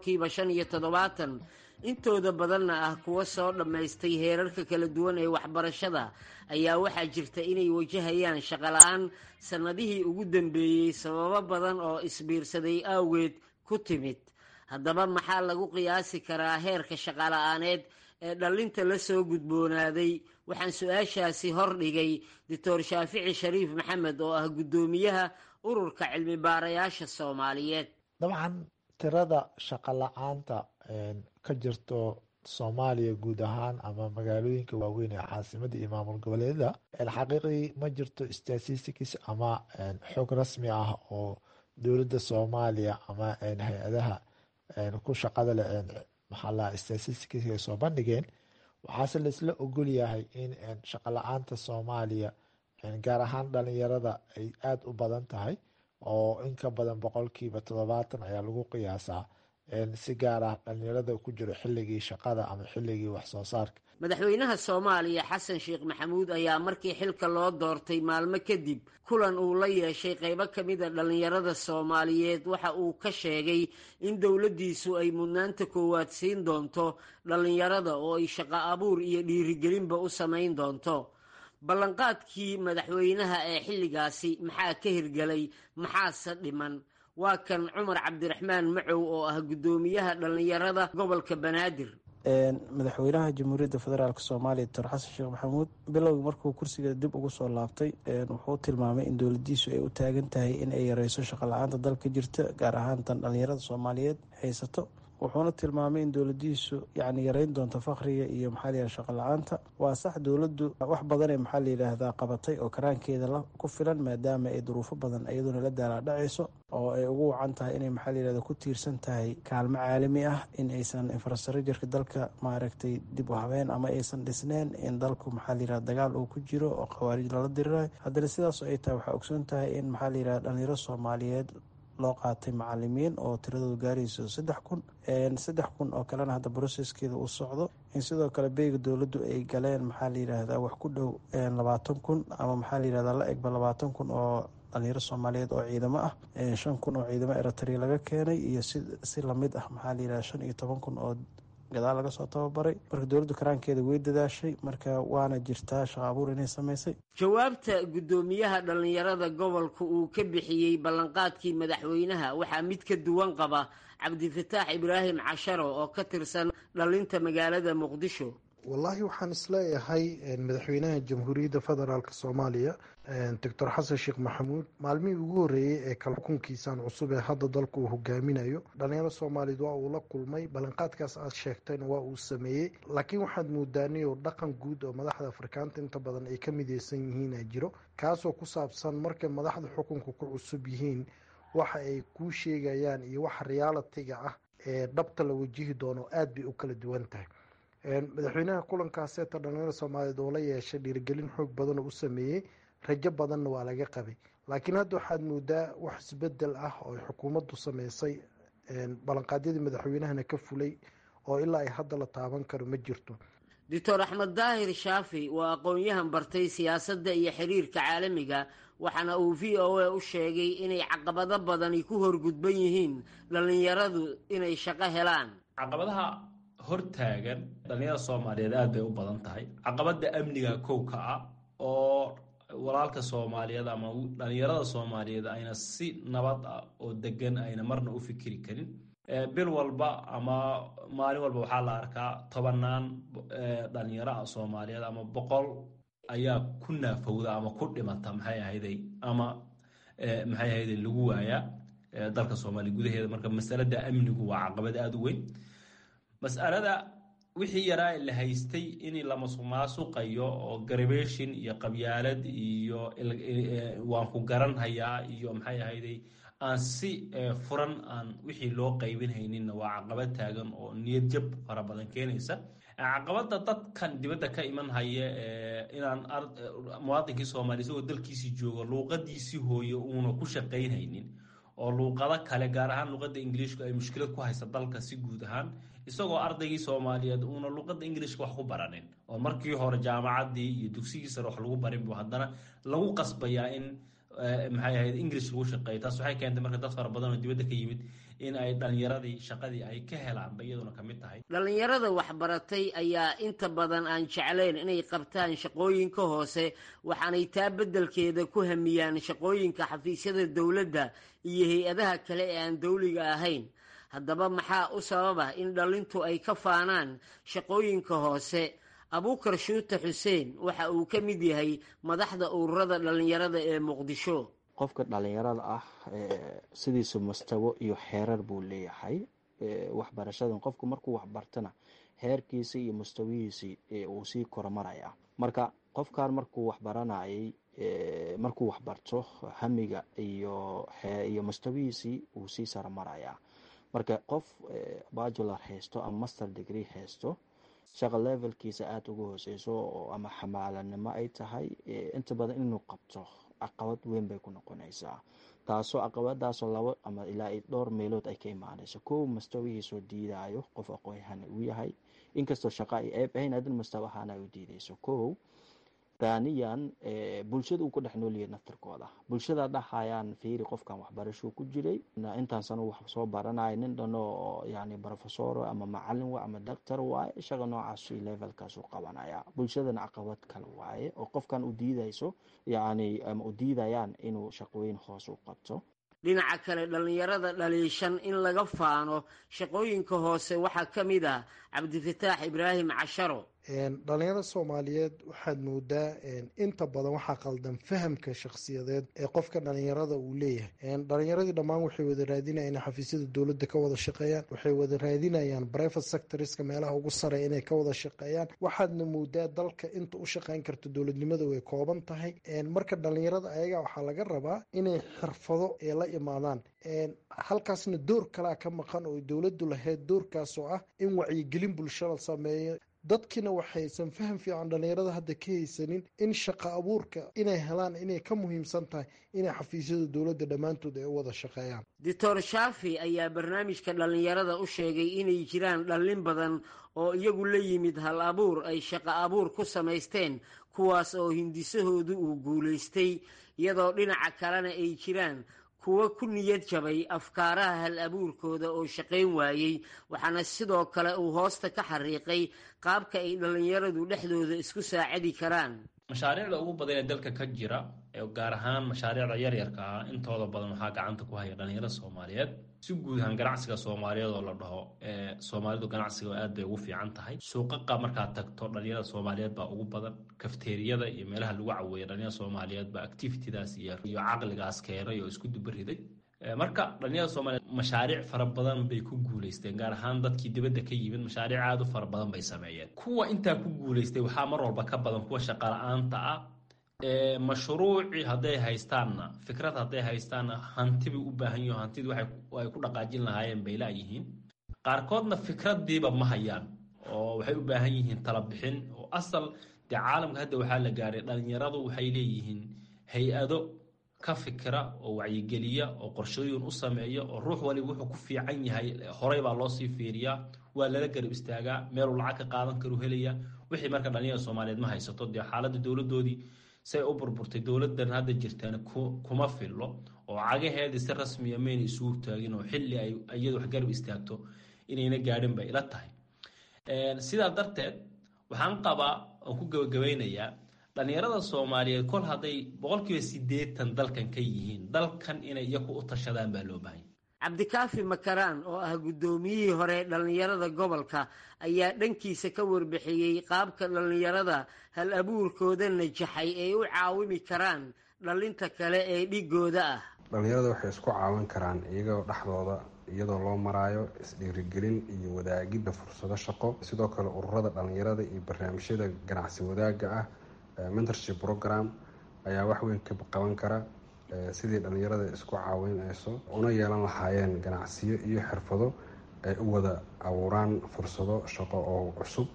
57%, intooda badanna ah kuwa soo dhammaystay heerarka kala duwan ee waxbarashada, ayaa waxaa jirta inay wajahayaan shaqola'aan sannadihii ugu dambeeyey sababo badan oo isbiirsaday awgeed ku timid. haddaba maxaa lagu qiyaasi karaa heerka shaqola'aaneed ee dhallinta la soo gudboonaaday? waxaan su-aashaasi hordhigay doctor shaafici shariif maxamed oo ah guddoomiyaha ururka cilmi baarayaasha soomaaliyeed. dabcan tirada shaqo la-aanta ka jirto soomaaliya guud ahaan ama magaalooyinka waaweyn ee caasimada iyo maamul goboleedyada xaqiiqdii ma jirto statistics ama xog rasmi ah oo dowladda soomaaliya ama hay-adaha ku shaqada leh maxaa statistics ay soo bandhigeen. waxaase laisla ogol yahay in shaqo la-aanta soomaaliya gaar ahaan dhalinyarada ay aada u badan tahay oo in ka badan 70% ayaa lagu qiyaasaa si gaar ah dhalinyarada ku jiro xilligii shaqada ama xilligii wax soo saarka. madaxweynaha soomaaliya xasan sheekh maxamuud ayaa markii xilka loo doortay maalmo kadib kulan uu la yeeshay qaybo ka mida dhallinyarada soomaaliyeed waxa uu ka sheegay in dowladdiisu ay mudnaanta koowaad siin doonto dhallinyarada oo ay shaqo abuur iyo dhiirigelinba u samayn doonto. ballanqaadkii madaxweynaha ee xilligaasi maxaa ka hirgelay, maxaase dhiman? waa kan cumar cabdiraxmaan macow oo ah guddoomiyaha dhallinyarada gobolka banaadir. madaxweynaha jamhuuriyadda federaalk soomaaliya doctor xasan sheekh maxamuud bilowgii markuu kursiga dib ugu soo laabtay wuxuu tilmaamay in dowladiisu ay u taagan tahay in ay yareyso shaqo la-aanta dalka jirta, gaar ahaan tan dhallinyarada soomaaliyeed haysato. wuxuuna tilmaamay in dowladiisu yareyn doonto fakriga iyo shaqo la-aanta. waa sax, dowladdu wax badan ee qabatay oo karaankeeda ku filan, maadaama ay duruufo badan iyaduna la daalaadhacayso oo ay ugu wacan tahay inay ku tiirsan tahay kaalmo caalami ah, in aysan infrastructureka dalka dib u habeen ama aysan dhisneen, in dalku dagaal uu ku jiro oo khawaarij lala dirirayo. haddana sidaas ay tahay waxaa ogsoon tahay in dhalinyaro soomaaliyeed loo qaatay macalimiin oo tiradoodu gaarayso 3,000 oo kalena hadda broceskeeda uu socdo. in sidoo kale beega dowladdu ay galeen wax ku dhow 20,000 ama la egba 20,000 oo dhalinyaro soomaaliyeed oo ciidamo ah, 5,000 oo ciidamo eritrea laga keenay iyo si lamid ah 15,000 oo gadaal laga soo tababaray. marka dowladdu karaankeeda way dadaashay, marka waana jirtaa shaqo abuur inay samaysay. jawaabta guddoomiyaha dhallinyarada gobolka uu ka bixiyey ballanqaadkii madaxweynaha waxaa mid ka duwan qaba cabdifataax ibraahim casharo oo ka tirsan dhalinta magaalada muqdisho. wallaahi waxaan isleeyahay madaxweynaha jamhuuriyadda federaalk soomaaliya doctor xasan sheekh maxamuud maalmihii ugu horreeyey ee kala xukunkiisan cusub ee hadda dalku uu hogaaminayo dhalinyaro soomaaliyeed waa uu la kulmay. ballanqaadkaas aad sheegtayna waa uu sameeyey, laakiin waxaad moodaanay oo dhaqan guud oo madaxda afrikaanta inta badan ay ka mideysan yihiina jiro, kaasoo ku saabsan markay madaxda xukunka ku cusub yihiin waxa ay kuu sheegayaan iyo waxa realitiga ah ee dhabta la wajihi doono aad bay u kala duwan tahay. madaxweynaha kulankaaseeta dhalinyarada soomaaliyeed oo la yeeshay dhiirigelin xoog badan oo u sameeyey, rajo badanna waa laga qabay. laakiin hadda waxaad moodaa wax isbedel ah oo ay xukuumaddu sameysay, ballanqaadyadii madaxweynahana ka fulay oo ilaa ay hadda la taaban karo ma jirto. doctor axmed daahir shaafi waa aqoon-yahan bartay siyaasadda iyo xiriirka caalamiga, waxaana uu v o a u sheegay inay caqabado badani ku horgudban yihiin dhallinyaradu inay shaqo helaan. caqabadaha hortaagan dhalinyarada soomaaliyeed aad bay u badan tahay. caqabada amniga kowka ah oo walaalka soomaaliyeed ama dhalinyarada soomaaliyeed ayna si nabad ah oo degan ayna marna u fikiri karin. bil walba ama maalin walba waxaa la arkaa 10 dhalinyaro ah Soomaaliyeed ama 100 ayaa ku naafowda ama ku dhimata maxay ahayday ama maxay ahayday lagu waaya dalka Soomaaliya gudaheeda. marka mas'alada amnigu waa caqabad aad u weyn. mas'alada wixii yaraa la haystay in la masuqmaasuqayo oo garabeshin iyo qabyaalad iyo waan ku garanhayaa iyo maxay ahayday aan si furan aan wixii loo qaybinaynin waa caqabad taagan oo niyad jab fara badan keenaysa. caqabada dadkan dibadda ka iman haya inaan muwaadinkii Soomaaliyeed oo dalkiisii joogo luqadiisii hooyo uuna ku shaqaynaynin oo luqada kale gaar ahaan luqada Ingiriiska ay mushkilad ku haysa dalka si guud ahaan isagoo ardaygii Soomaaliyeed uuna luqada Ingiriiska wax ku baranin oo markii hore jaamacadii iyo dugsigii sare wax lagu barin buu haddana lagu qasbayaa in maxay ahayd English lagu shaqeeyo. taas waxay keentay marka dad fara badan oo dibadda ka yimid in ay dhalinyaradii shaqadii ay ka helaan bayaduna ka mid tahay. dhalinyarada waxbaratay ayaa inta badan aan jeclayn inay qabtaan shaqooyinka hoose waxaanay taa beddelkeeda ku hamiyaan shaqooyinka xafiisyada dowladda iyo hay-adaha kale ee aan dowliga ahayn. haddaba maxaa u sababa in dhalintu ay ka faanaan shaqooyinka hoose? abuukar shuute xuseen waxa uu ka mid yahay madaxda ururada dhalinyarada ee Muqdisho. qofka dhalinyarada ah sidiisa mustawo iyo xeerar buu leeyahay. waxbarashadan qofku markuu waxbartana heerkiisa iyo mustawihiisa uu sii kormaraya. marka qofkan markuu waxbaranayay markuu waxbarto hamiga iyo mustawihiisa uu sii saramaraya. marka qof bachelor haysto ama master degree haysto shaqa levelkiisa aad ugu hooseyso oo ama xamaalanimo ay tahay inta badan inuu qabto caqabad weyn bay ku noqonaysaa. taasoo caqabadaasoo labo ama ilaa dhowr meelood ay ka imaanayso. kow mustawihiisoo diidayo qof aqoon-yahan uu yahay inkastoo shaqa ay eebahayn haddana mustawa ahaan ay u diidayso. kow daaniyan bulshada uu ku dhex noolyahay naftarkooda bulshada dhahayaan fiiri qofkan waxbarasho ku jiray intaan sano wax soo baranay nin dhano yani professor ama macallin ama doctor waay shaqa noocaas levelkaas uu qabanaya. bulshadana caqabad kale waaye oo qofkan u diidayso yani ama u diidayaan inuu shaqooyin hoos u qabto. dhinaca kale dhalinyarada dhaliishan in laga faano shaqooyinka hoose waxaa ka mid ah Cabdifataax Ibraahim Casharo. dhalinyarada Soomaaliyeed waxaad moodaa inta badan waxaa qaldan fahamka shakhsiyadeed ee qofka dhalinyarada uu leeyahay. dhalinyaradii dhammaan waxay wada raadinayaan inay xafiisyada dowladda ka wada shaqeeyaan, waxay wada raadinayaan private sectorska meelaha ugu sare inay ka wada shaqeeyaan. waxaadna moodaa dalka inta u shaqeyn karta dowladnimada way kooban tahay. marka dhalinyarada ayaga waxaa laga rabaa inay xirfado ee la imaadaan. halkaasna door kalaa ka maqan oo dowladdu lahayd doorkaas oo ah in wacyigelin bulshada sameeyo. dadkina waxaysan faham fiican dhalinyarada hadda ka haysanin in shaqa abuurka inay helaan inay ka muhiimsan tahay inay xafiisyada dowladda dhammaantood ay u wada shaqeeyaan. Dr. Shaafi ayaa barnaamijka dhalinyarada u sheegay inay jiraan dhalin badan oo iyagu la yimid hal abuur ay shaqa abuur ku samaysteen kuwaas oo hindisahoodu uu guulaystay iyadoo dhinaca kalena ay jiraan kuwa ku niyad jabay afkaaraha hal abuurkooda oo shaqayn waayey. waxaana sidoo kale uu hoosta ka xariiqay qaabka ay dhalinyaradu dhexdooda isku saacidi karaan. mashaariicda ugu badan ee dalka ka jira gaar ahaan mashaariicda yaryarka ah intooda badan waxaa gacanta ku haya dhalinyarada Soomaaliyeed. si guud ahaan ganacsiga Soomaaliyeed oo la dhaho Soomaalidu ganacsiga aad bay ugu fiican tahay. suuqaqa markaad tagto dhalinyarada Soomaaliyeed baa ugu badan. kafteeriyada iyo meelaha lagu caweeyo dhalinyarada Soomaaliyeed baa activity-daas iyo caqligaas keenay oo isku dubariday. marka dhalinyarada Soomaaliyeed mashaariic fara badan bay ku guuleysteen gaar ahaan dadkii dibadda ka yimid mashaariic aad u fara badan bay sameeyeen. kuwa intaa ku guuleystay waxaa mar walba ka badan kuwa shaqo la'aanta ah. mashruuci hadday haystaanna fikrad hadday haystaanna hanti bay u baahan yihiin. hantidii ay ku dhaqaajin lahaayeen bay laayihiin. qaarkoodna fikradiiba ma hayaan oo waxay u baahan yihiin tala bixin oo asal dee caalamka hadda waxaa la gaaray dhalinyaradu waxay leeyihiin hay-ado ka fikira oo wacyigeliya oo qorshooyin u sameeya oo ruux waliba wuxuu ku fiican yahay horey baa loo sii fiiriyaa waa lala garab istaagaa meeluu lacag ka qaadan karu helaya. wixii marka dhalinyarada Soomaaliyeed ma haysato dee xaaladda dowladoodii say u burburtay dowladan hadda jirtaan kuma fillo oo cagaheedii si rasmiya meen isugu taagin oo xilli ay iyadu wax garab istaagto inayna gaadhin bay ila tahay. sidaa darteed waxaan qabaa oo ku gabagabeynayaa dhalinyarada Soomaaliyeed kol hadday 80% dalkan ka yihiin dalkan inay iyagu u tashadaan baa loo baahan. cabdikaafi makaraan oo ah guddoomiyihii hore dhallinyarada gobolka ayaa dhankiisa ka warbixiyey qaabka dhallinyarada hal abuurkooda najaxay ay u caawimi karaan dhalinta kale ee dhigooda ah. dhallinyarada waxay isku caawin karaan iyagoo dhexdooda iyadoo loo maraayo isdhiirigelin iyo wadaagidda fursado shaqo. sidoo kale ururada dhallinyarada iyo barnaamijyada ganacsi wadaagga ah mentorship program ayaa wax weyn ka qaban kara sidii dhallinyarada isku caawinayso una yeelan lahaayeen ganacsiyo iyo xirfado ay u wada abuuraan fursado shaqo oo cusub.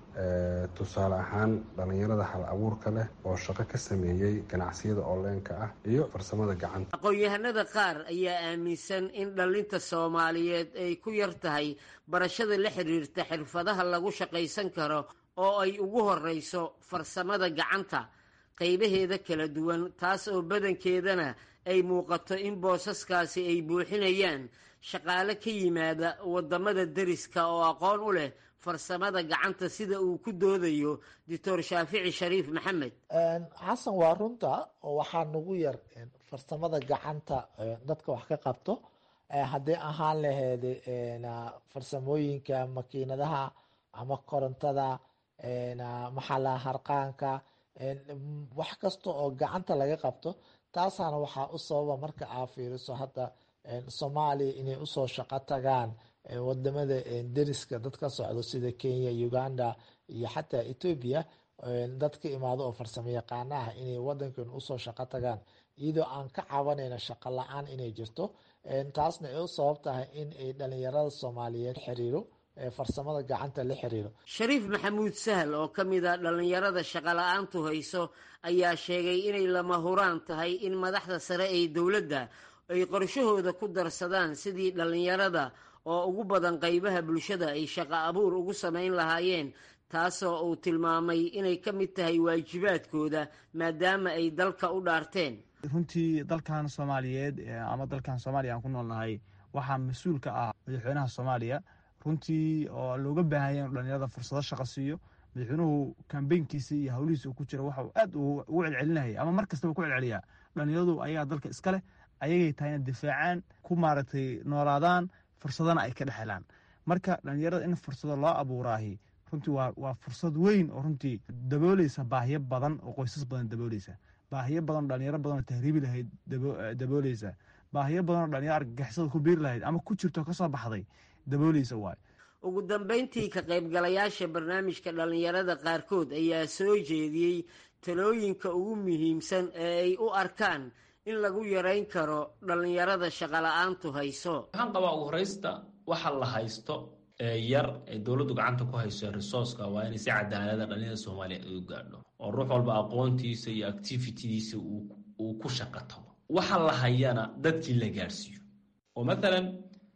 tusaale ahaan dhallinyarada hal abuurka leh oo shaqo ka sameeyey ganacsiyada onlineka ah iyo farsamada gacanta. aqoon-yahanada qaar ayaa aaminsan in dhalinta soomaaliyeed ay ku yar tahay barashada la xiriirta xirfadaha lagu shaqaysan karo oo ay ugu horeyso farsamada gacanta qaybaheeda kala duwan, taas oo badankeedana ay muuqato in boosaskaasi ay buuxinayaan shaqaale ka yimaada wadamada deriska oo aqoon u leh farsamada gacanta sida uu ku doodayo doctor shaafici shariif maxamed. xasan, waa runta oo waxaa nagu yar farsamada gacanta dadka wax ka qabto, haddii ahaan laheyd farsamooyinka makiinadaha ama korontada, maxala harqaanka, wax kasta oo gacanta laga qabto. taasaana waxaa u sababa marka aa fiiriso hadda soomaaliya inay usoo shaqo tagaan wadamada deriska dad ka socdo sida Kenya, Uganda iyo xataa Ethiopia, dad ka imaado oo farsamo yaqaana ah inay wadankan usoo shaqo tagaan iyadoo aan ka cabanayna shaqo la-aan inay jirto. taasna ay u sabab tahay in ay dhalinyarada Soomaaliyeed xiriiro farsamada gacanta la xiriiro. Shariif Maxamuud Sahal oo ka mid ah dhalinyarada shaqo la-aantu hayso ayaa sheegay inay lama huraan tahay in madaxda sare ee dowladda ay qorshahooda ku darsadaan sidii dhalinyarada oo ugu badan qaybaha bulshada ay shaqo abuur ugu samayn lahaayeen, taasoo uu tilmaamay inay ka mid tahay waajibaadkooda maadaama ay dalka u dhaarteen. runtii dalkan Soomaaliyeed ama dalkan Soomaaliya aan ku noolnahay waxaa mas-uul ka ah madaxweynaha Soomaaliya, runtii oo looga baahan yahay in dhalinyarada fursado shaqo siiyo. madaxweynuhu kambeynkiisa iyo hawlihiisa uu ku jira waxa uu aad ugu celcelinayay ama mar kastaba ku celceliyaa dhalinyaradu ayagaa dalka iska leh, ayagay tahay inay difaacaan, ku maaragtay noolaadaan, fursadana ay ka dhex helaan. marka dhalinyarada in fursado loo abuuraahi runtii waa fursad weyn oo runtii dabooleysa baahiyo badan oo qoysas badan dabooleysa, baahiyo badan oo dhalinyaro badan oo tahriibi lahayd dabooleysa, baahiyo badan oo dhalinyaro argagixisada ku biiri lahayd ama ku jirto kasoo baxday dabooleysa. waay ugu dambeyntii ka qaybgalayaasha barnaamijka dhalinyarada qaarkood ayaa soo jeediyey talooyinka ugu muhiimsan ee ay u arkaan in lagu yarayn karo dhalinyarada shaqo la-aantu hayso. waxaan qabaa ugu horeysta waxa la haysto yar ee dowladdu gacanta ku hayso resourceka waa inay si cadaalada dhalinyarada Soomaaliya ay u gaadho oo ruux walba aqoontiisa iyo activity-diisa uu ku shaqo tago. waxa la hayana dadkii la gaarsiiyo oo maalan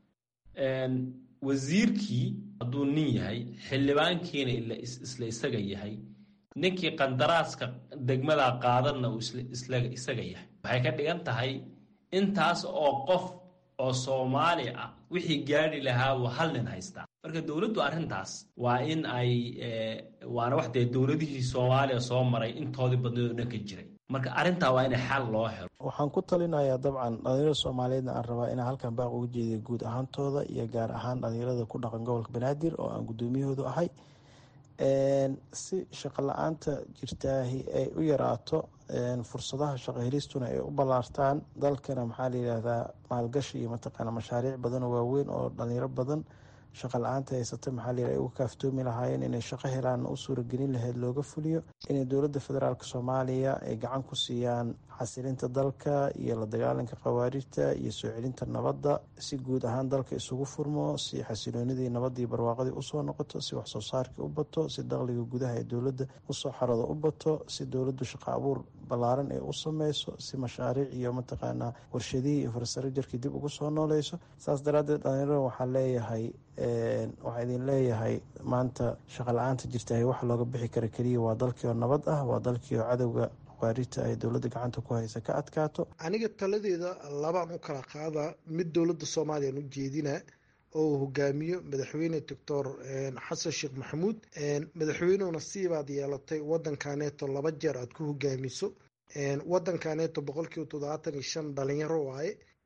wasiirkii hadduu nin yahay, xildhibaankiina isla isaga yahay, ninkii qandaraaska degmada qaadanna uu isaga yahay, waxay ka dhigan tahay intaas oo qof oo Soomaali ah wixii gaadhi lahaa uu hal nin haystaa. marka dowladdu arrintaas waa in ay waana wax dee dowladihii Soomaaliya soo maray intoodii badneed oo dhan ka jiray. marka arrintaa waa in xal loo helo. waxaan ku talinayaa dabcan dhalinyarada Soomaaliyeedna aan rabaa inaan halkan baaq uga jeediyo guud ahaantooda iyo gaar ahaan dhalinyarada ku dhaqan gobolka Banaadir oo aan gudoomiyahoodu ahay, si shaqo la-aanta jirtaahi ay u yaraato, fursadaha shaqo helistuna ay u ballaartaan, dalkana maxaa la yidhaahdaa maalgashi iyo mataqaana mashaariic badan oo waaweyn oo dhalinyaro badan shaqo la-aanta haysata maxaa la yidhaha ay uga kaaftoomi lahaayeen inay shaqo helaan u suuragelin lahayd looga fuliyo, inay dowladda federaalk Soomaaliya ay gacan ku siiyaan xasilinta dalka iyo la dagaalanka khawaarijta iyo soo celinta nabadda, si guud ahaan dalka isugu furmo, si xasiloonidii nabaddii barwaaqadii usoo noqoto, si wax soo saarkii u bato, si dakhliga gudaha ee dowladda usoo xarooda u bato, si dowladdu shaqo abuur ballaaran ay u sameyso, si mashaariic iyo mataqaanaa warshadihii iyo infrastructurkii dib ugu soo nooleyso. saas daraaddeed dhalinyarada waxaa idin leeyahay maanta shaqo la-aanta jirtahay waxa looga bixi kara keliya waa dalkii oo nabad ah, waa dalkii oo cadowga khawaarijta ay dowladda gacanta ku haysa ka adkaato. aniga taladeeda labaan u kala qaadaa, mid dowladda Soomaaliya u jeedina oo uu hogaamiyo madaxweyne doctor xasan sheekh maxamuud. madaxweynuhu nasiibaad yeelatay wadankaneeto 2 jeer aad ku hogaamiso. wadankaneeto 75% dhalinyaro waaye,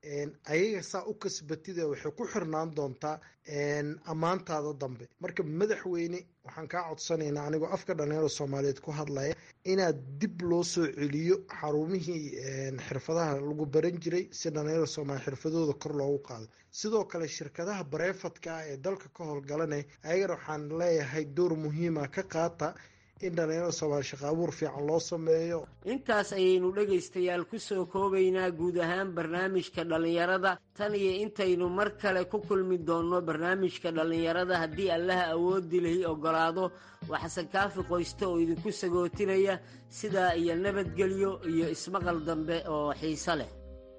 ayaga saa u kasbatida waxay ku xirnaan doontaa ammaantaada dambe. marka madaxweyne waxaan kaa codsanaynaa anigoo afka dhalinyarada soomaaliyeed ku hadlaya inaad dib loo soo celiyo xarumihii xirfadaha lagu baran jiray si dhalinyarada soomaaliya xirfadooda kor loogu qaado. sidoo kale shirkadaha bareefadka ah ee dalka ka howlgalanaya ayagana waxaan leeyahay door muhiima ka qaata in dhalinyarada soomaaliya shaqo abuur fiican loo sameeyo. intaas ayaynu dhegaystayaal kusoo koobaynaa guud ahaan barnaamijka dhallinyarada tan iyo intaynu mar kale ku kulmi doonno barnaamijka dhallinyarada haddii allaha awoodi lahi ogolaado. waa xasan kaafi qoyste oo idinku sagootinaya sidaa iyo nabadgelyo iyo ismaqal dambe oo xiiso leh.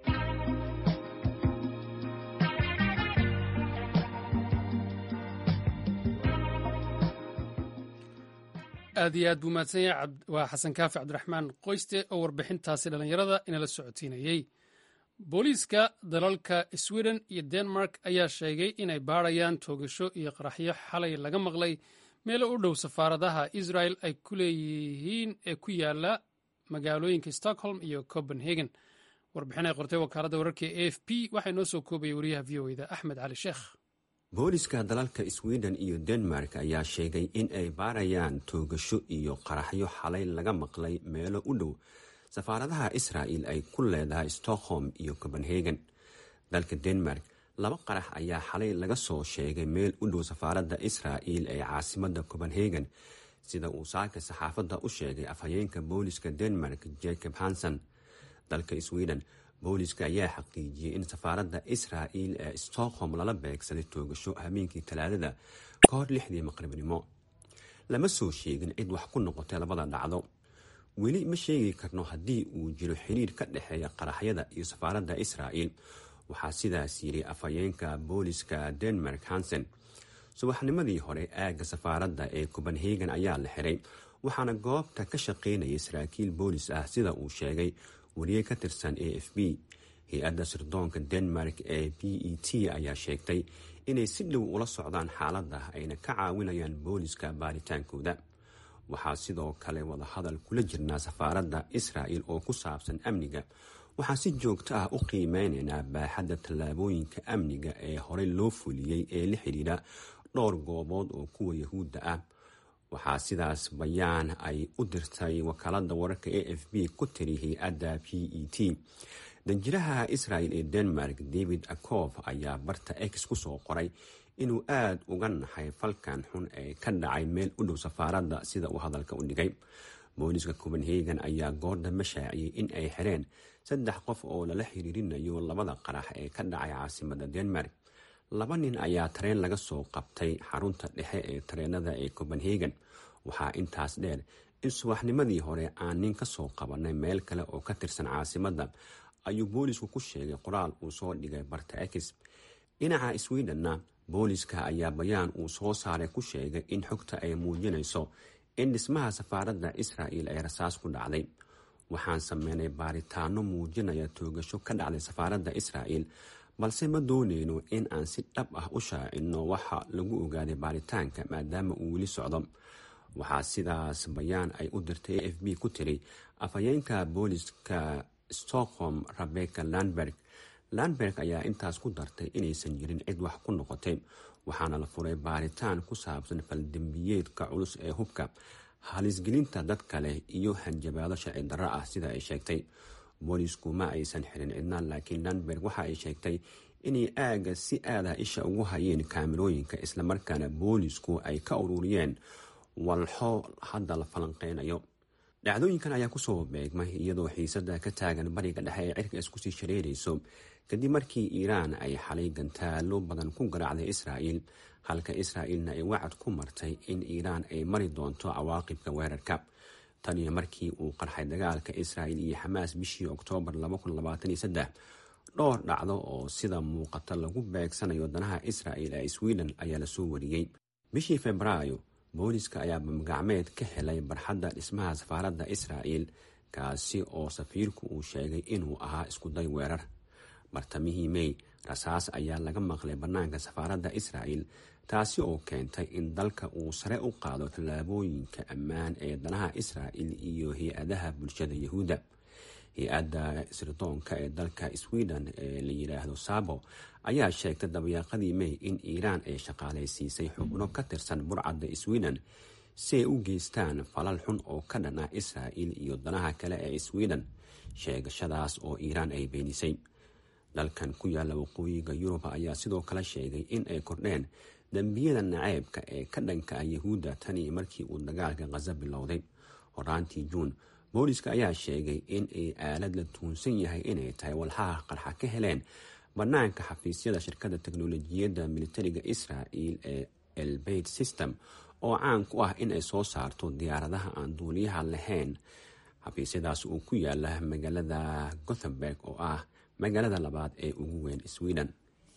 aad iyo aad buu mahadsan yahay waa xasan kaafi cabdiraxmaan qoyste oo warbixintaasi dhallinyarada inala socotiinayey. booliiska dalalka sweden iyo denmark ayaa sheegay inay baadhayaan toogasho iyo qaraxyo xalay laga maqlay meelo u dhow safaaradaha israel ay ku leeyihiin ee ku yaala magaalooyinka stockholm iyo copenhagen. warbixin ay qortay wakaaladda wararka e f p waxaa inoo soo koobaya wariyaha v o da axmed cali sheekh. booliska dalalka sweden iyo denmark ayaa sheegay in ay baarayaan toogasho iyo qaraxyo xalay laga maqlay meelo u dhow safaaradaha israa'il ay ku leedahay stockholm iyo copenhagen. dalka denmark 2 qarax ayaa xalay laga soo sheegay meel u dhow safaaradda israa'il ee caasimadda copenhagen sida uu saaka saxaafadda u sheegay afhayeenka booliska denmark jacob hansen. dalka sweden booliska ayaa xaqiijiyey in safaaradda israa'il ee stockholm lala beegsaday toogasho habeenkii talaadada ka hor 6dii maqribnimo. lama soo sheegin cid wax ku noqotay labada dhacdo. weli ma sheegi karno haddii uu jiro xiriir ka dhexeeya qaraxyada iyo safaaradda israa'il, waxaa sidaas yidhi afhayeenka booliska denmark hansen. subaxnimadii hore aagga safaaradda ee copenhagen ayaa la xiray, waxaana goobta ka shaqaynayay saraakiil boolis ah sida uu sheegay wariye ka tirsan a f b. hay-adda sirdoonka denmark ee b e t ayaa sheegtay inay si dhow ula socdaan xaaladda ayna ka caawinayaan booliska baaritaankooda. waxaa sidoo kale wadahadal kula jirnaa safaaradda israa'il oo ku saabsan amniga. waxaan si joogto ah u qiimeynaynaa baaxadda tallaabooyinka amniga ee horey loo fuliyey ee la xidhiidha dhowr goobood oo kuwa yahuudda ah. waxaa sidaas bayaan ay u dirtay wakaaladda wararka a f b ku tiri hay-adda p e t. danjiraha israa'il ee denmark david akof ayaa barta x ku soo qoray inuu aad uga naxay falkan xun ee ka dhacay meel u dhow safaaradda sida uu hadalka u dhigay. booliska copenhagen ayaa goordamba shaaciyey in ay xireen 3 qof oo lala xiriirinayo labada qarax ee ka dhacay caasimadda denmark. 2 nin ayaa tareen laga soo qabtay xarunta dhexe ee tareenada ee copenhagen. waxaa intaas dheer in subaxnimadii hore aan nin ka soo qabanay meel kale oo ka tirsan caasimadda, ayuu boolisku ku sheegay qoraal uu soo dhigay barta x. dhinaca swedhenna booliska ayaa bayaan uu soo saaray ku sheegay in xogta ay muujinayso in dhismaha safaaradda israa'il ay rasaas ku dhacday. waxaan sameynay baaritaano muujinaya toogasho ka dhacday safaaradda israa'il, balse ma dooneyno in aan si dhab ah u shaacinno waxa lagu ogaaday baaritaanka maadaama uu weli socdo. waxaa sidaas bayaan ay u dirtay a f b ku tiri afhayeenka booliska stockholm rebecca landberg ayaa intaas ku dartay inaysan jirin cid wax ku noqotay, waxaana la furay baaritaan ku saabsan faldembiyeedka culus ee hubka, halisgelinta dad kale iyo hanjabaado sharci darro ah sida ay sheegtay. boolisku ma aysan xirin cidna, laakiin landberg waxa ay sheegtay inay aagga si aadaha isha ugu hayeen kaamirooyinka, islamarkaana boolisku ay ka ururiyeen walxo hadda la falanqeynayo. dhacdooyinkan ayaa kusoo beegmay iyadoo xiisada ka taagan bariga dhexe ee cirka iskusii shareerayso kadib markii iiraan ay xalay gantaalo badan ku garaacday israa'il, halka israa'ilna ay wacad ku martay in iiraan ay mari doonto cawaaqibka weerarka. tan iyo markii uu qarxay dagaalka israa'il iyo xamaas bishii oktoobar 2023, dhowr dhacdo oo sida muuqata lagu beegsanayo danaha israa'il ee sweden ayaa lasoo wariyey. bishii febraayo booliska ayaa bamgacmeed ka helay barxadda dhismaha safaaradda israa'il, kaasi oo safiirku uu sheegay inuu ahaa iskuday weerar. bartamihii mey rasaas ayaa laga maqlay bannaanka safaaradda israa'il, taasi oo keentay in dalka uu sare u qaado tallaabooyinka ammaan ee danaha israa'il iyo hay-adaha bulshada yahuudda. hay-adda sirdoonka ee dalka sweden ee la yidhaahdo sabo ayaa sheegtay dabayaaqadii may in iiraan ay shaqaalaysiisay xubno ka tirsan burcadda sweden si ay u geystaan falal xun oo ka dhan ah israa'il iyo danaha kale ee sweden, sheegashadaas oo iiraan ay beenisay. dalkan ku yaalla waqooyiga yurub ayaa sidoo kale sheegay in ay kordheen dembiyada naceybka ee ka dhanka ah yahuudda tanii markii uu dagaalka khaza bilowday. horaantii juun, booliska ayaa sheegay in ay aalad la tuunsan yahay inay tahay walxaha qarxa ka heleen bannaanka xafiisyada shirkadda teknolojiyadda militariga israa'il ee elbeit system oo caan ku ah in ay soo saarto diyaaradaha aan duuliyaha lahayn. xafiisyadaas uu ku yaala magaalada gothenburg oo ah magaalada labaad ee ugu weyn Sweden.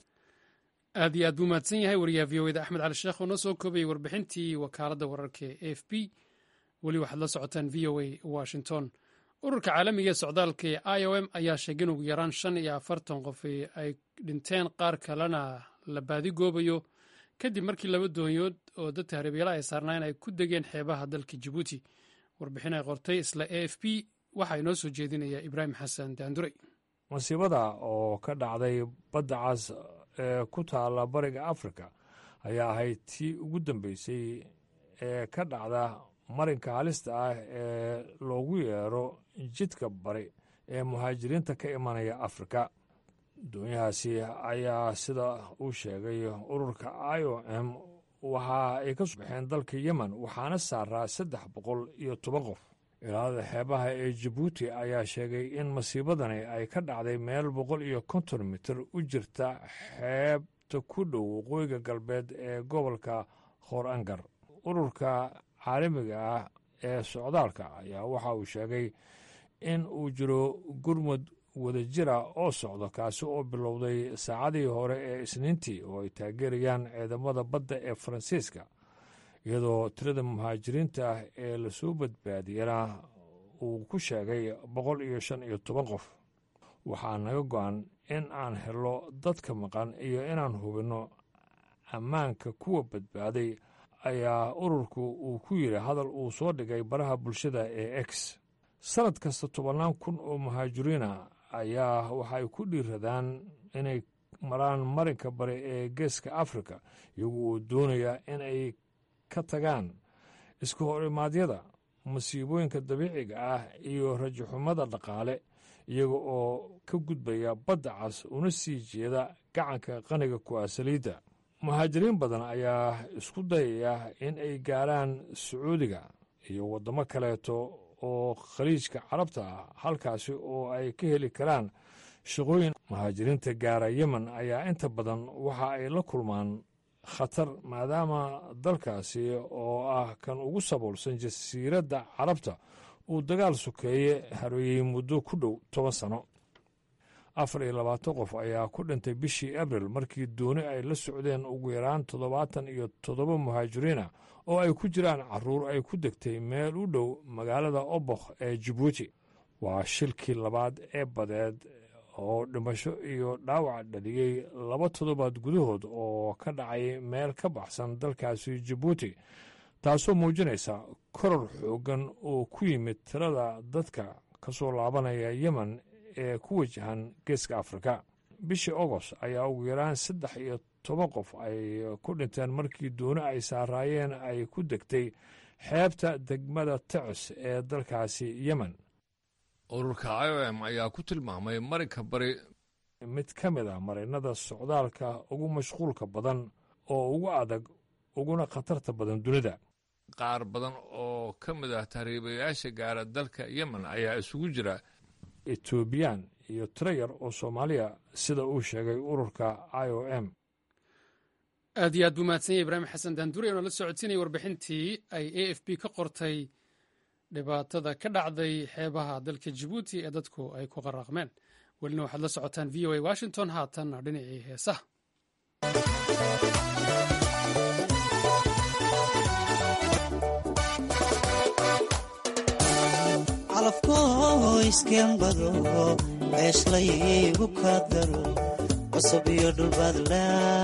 aad iyo aad buu mahadsan yahay wariyaha v o da axmed cali sheekh oo noo soo koobayay warbixintii wakaaladda wararka ee AFP. weli waxaad la socotaan v o a Washington. ururka caalamiga ee socdaalka ee IOM ayaa sheegay in ugu yaraan 45 qof ay dhinteen, qaar kalena la baadigoobayo kadib markii 2 doonyood oo dad tahriibayaal ay saarnaayeen ay ku degeen xeebaha dalka Djibouti. warbixin ay qortay isla AFP waxaa inoo soo jeedinaya Ibraahim Xasan Daanduray. masiibada oo ka dhacday badda cas ee ku taalla bariga Afrika ayaa ahayd tii ugu dambeysay ee ka dhacda marinka halista ah ee loogu yeero jidka bari ee muhaajiriinta ka imanaya Afrika. doonyahaasi ayaa sida uu sheegay ururka IOM waxa ay ka soo baxeen dalka Yemen waxaana saaraa 310 qof. ilaalada xeebaha ee Djibouti ayaa sheegay in masiibadani ay ka dhacday meel 150 mitir u jirta xeebta ku dhow waqooyiga galbeed ee gobolka Khor-Angar. ururka caalamiga ah ee socdaalka ayaa waxa uu sheegay in uu jiro gurmud wadajira oo socdo kaasi oo bilowday saacadii hore ee Isniintii oo ay taageerayaan ciidamada badda ee Faransiiska, iyadoo tirada muhaajiriinta ah ee lasoo badbaadiyana uu ku sheegay 115 qof. waxaa naga go-an in aan helo dadka maqan iyo inaan hubinno ammaanka kuwa badbaaday, ayaa ururku uu ku yidhi hadal uu soo dhigay baraha bulshada ee X. sanad kasta 10,000 kun oo muhaajiriina ayaa waxay ku dhiiradaan inay maraan marinka bari ee geeska Afrika iyagu oo doonaya in ay ka tagaan isku horimaadyada, masiibooyinka dabiiciga ah iyo rajaxumada dhaqaale, iyaga oo ka gudbaya badda cas una sii jeeda gacanka qaniga ku ah saliidda. muhaajiriin badan ayaa isku dayaya in ay gaaraan Sacuudiga iyo waddamo kaleeto oo khaliijka carabta ah, halkaasi oo ay ka heli karaan shaqooyin. muhaajiriinta gaara Yemen ayaa inta badan waxa ay la kulmaan khatar maadaama dalkaasi oo ah kan ugu saboolsan jasiiradda carabta uu dagaal sokeeye hareeyey muddo ku dhow 10 sano. 24 qof ayaa ku dhintay bishii Abriil markii dooni ay la socdeen ugu yaraan 77 muhaajiriina oo ay ku jiraan carruur ay ku degtay meel u dhow magaalada Obokh ee Djibouti. waa shilkii labaad ee badeed oo dhimasho iyo dhaawac dhaliyey 2 toddobaad gudahood oo ka dhacay meel ka baxsan dalkaasi Djibouti, taasoo muujinaysa koror xooggan oo ku yimid tirada dadka ka soo laabanaya Yemen ee ku wajahan geeska Afrika. bishii Agost ayaa ugu yaraan 13 qof ay ku dhinteen markii dooni ay saaraayeen ay ku degtay xeebta degmada Tacis ee dalkaasi Yemen. ururka IOM ayaa ku tilmaamay marinka bari mid ka mid ah marinada socdaalka ugu mashquulka badan oo ugu adag uguna khatarta badan dunida. qaar badan oo ka mid ah tahriibayaasha gaara dalka Yemen ayaa isugu jira Ethiopian iyo tiro oo Soomaaliya, sida uu sheegay ururka IOM. aad iyo aad buu mahadsan yahay Ibraahim Xasan Daanduray oo la socodsiinayay warbixintii ay AFP ka qortay dhibaatada ka dhacday xeebaha dalka Djibouti ee dadku ay ku qaraqmeen. welina waxaad la socotaan v o a Washington. haatanna dhinacii heesaha. calafkoo iskembado ceeshlaygu ka daro cusub iyo dhulbaadla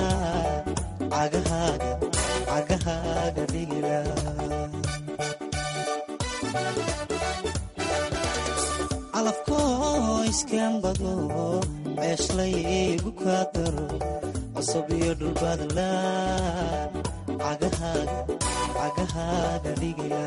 cagahaaga dhigila calafkoo iskembado ceeshlaygu kaa daro cusub iyo dhulbadla cagahaaga dhigila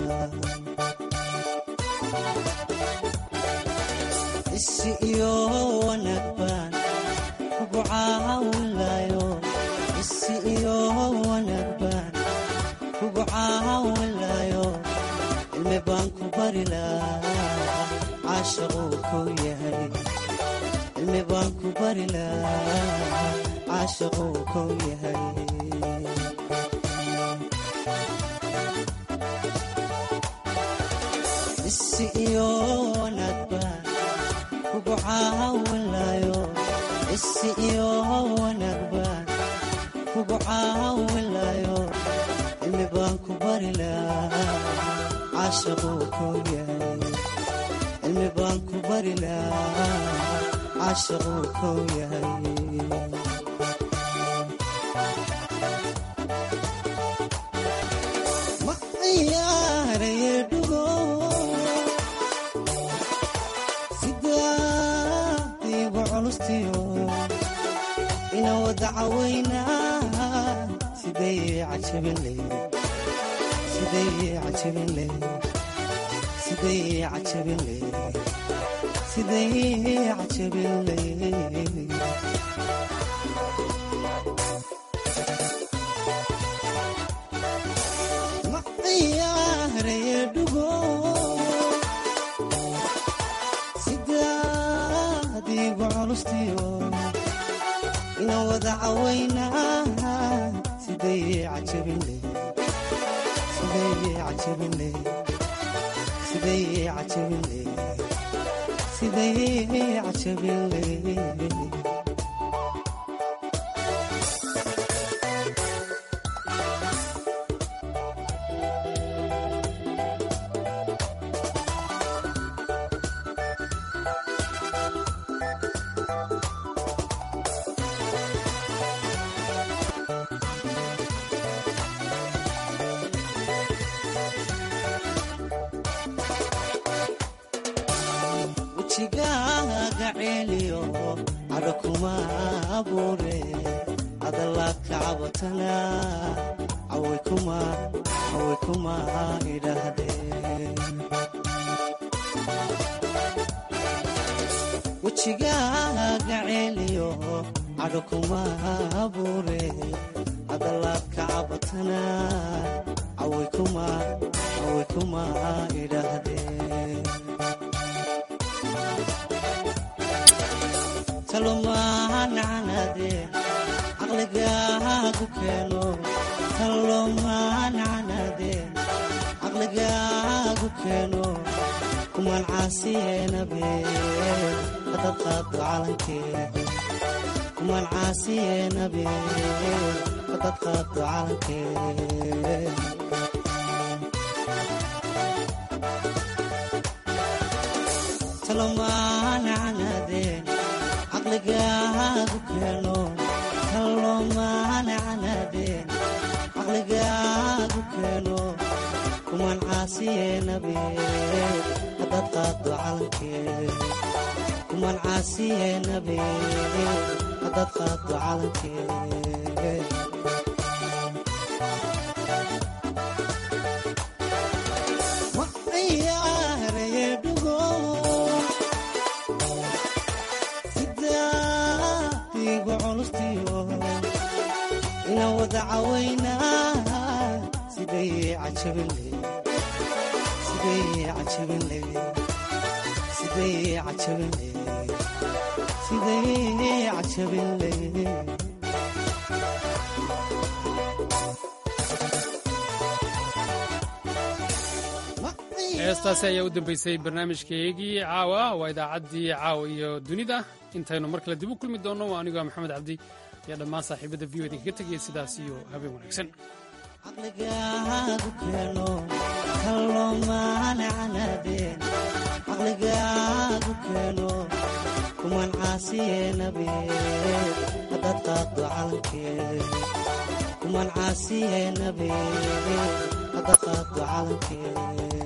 isi iyo wanaag baan kugu caawinlayo isi iyo wanaag baan kugu caawinlayo cilmi baan ku bari lahaa caashaquu kuu yahay cilmi baan ku bari lahaa caashaquu kuu yahay isi iyo wanaag baan kugu caawinlayo isi iyo wanaag baan kugu caawinlayo cilmi baan ku bari lahaa caashaquu kuu yahay cilmi baan ku bari lahaa caashaquu kuu yahay ma ciyaaraye dhugo sidaadiigu culustiyo ina wada cawaynaa siday cajabinley ma ciyaaraye dhugo sidaadiigu culustiyo ina wada cawaynaa siday cajabinley wajigaaga ceeliyo cadho kuma abuure hadalaad ka cabatana caway kuma idhaahdeen wajigaaga ceeliyo cadho kuma abuure hadalaad ka cabatana caway kuma idhaahdeen talomaanacnade caqligaagu keeno talomaanacnade caqligaagu keeno kuman caasiyeenabe hadad qaado calankee kuman caasiyeenabe hadad qaado calankee talomaanacnade caqligaagu keeno talomaanacnadeen caqligaagu keeno kuman caasiyeenabe hadad qaado calankee kuman caasiyeenabe hadad qaado calankee ma ciyaaraye dhugo ina wada cawaynaa siday cajabinley heestaasi ayaa u dambaysay barnaamijkaygii caawa waa idaacaddii caawa iyo dunida intaynu mar kale dib u kulmi doonno waa anigoo maxamed cabdi iyo dhammaan saaxiibadda v o idinkaga tegaya sidaas iyo habeen wanaagsan caqligaagu keeno talomaanacnadeen caqligaagu keeno kuman caasiyeenabe hadad qaado calankee kuman caasiyeenabe hadad qaado calankee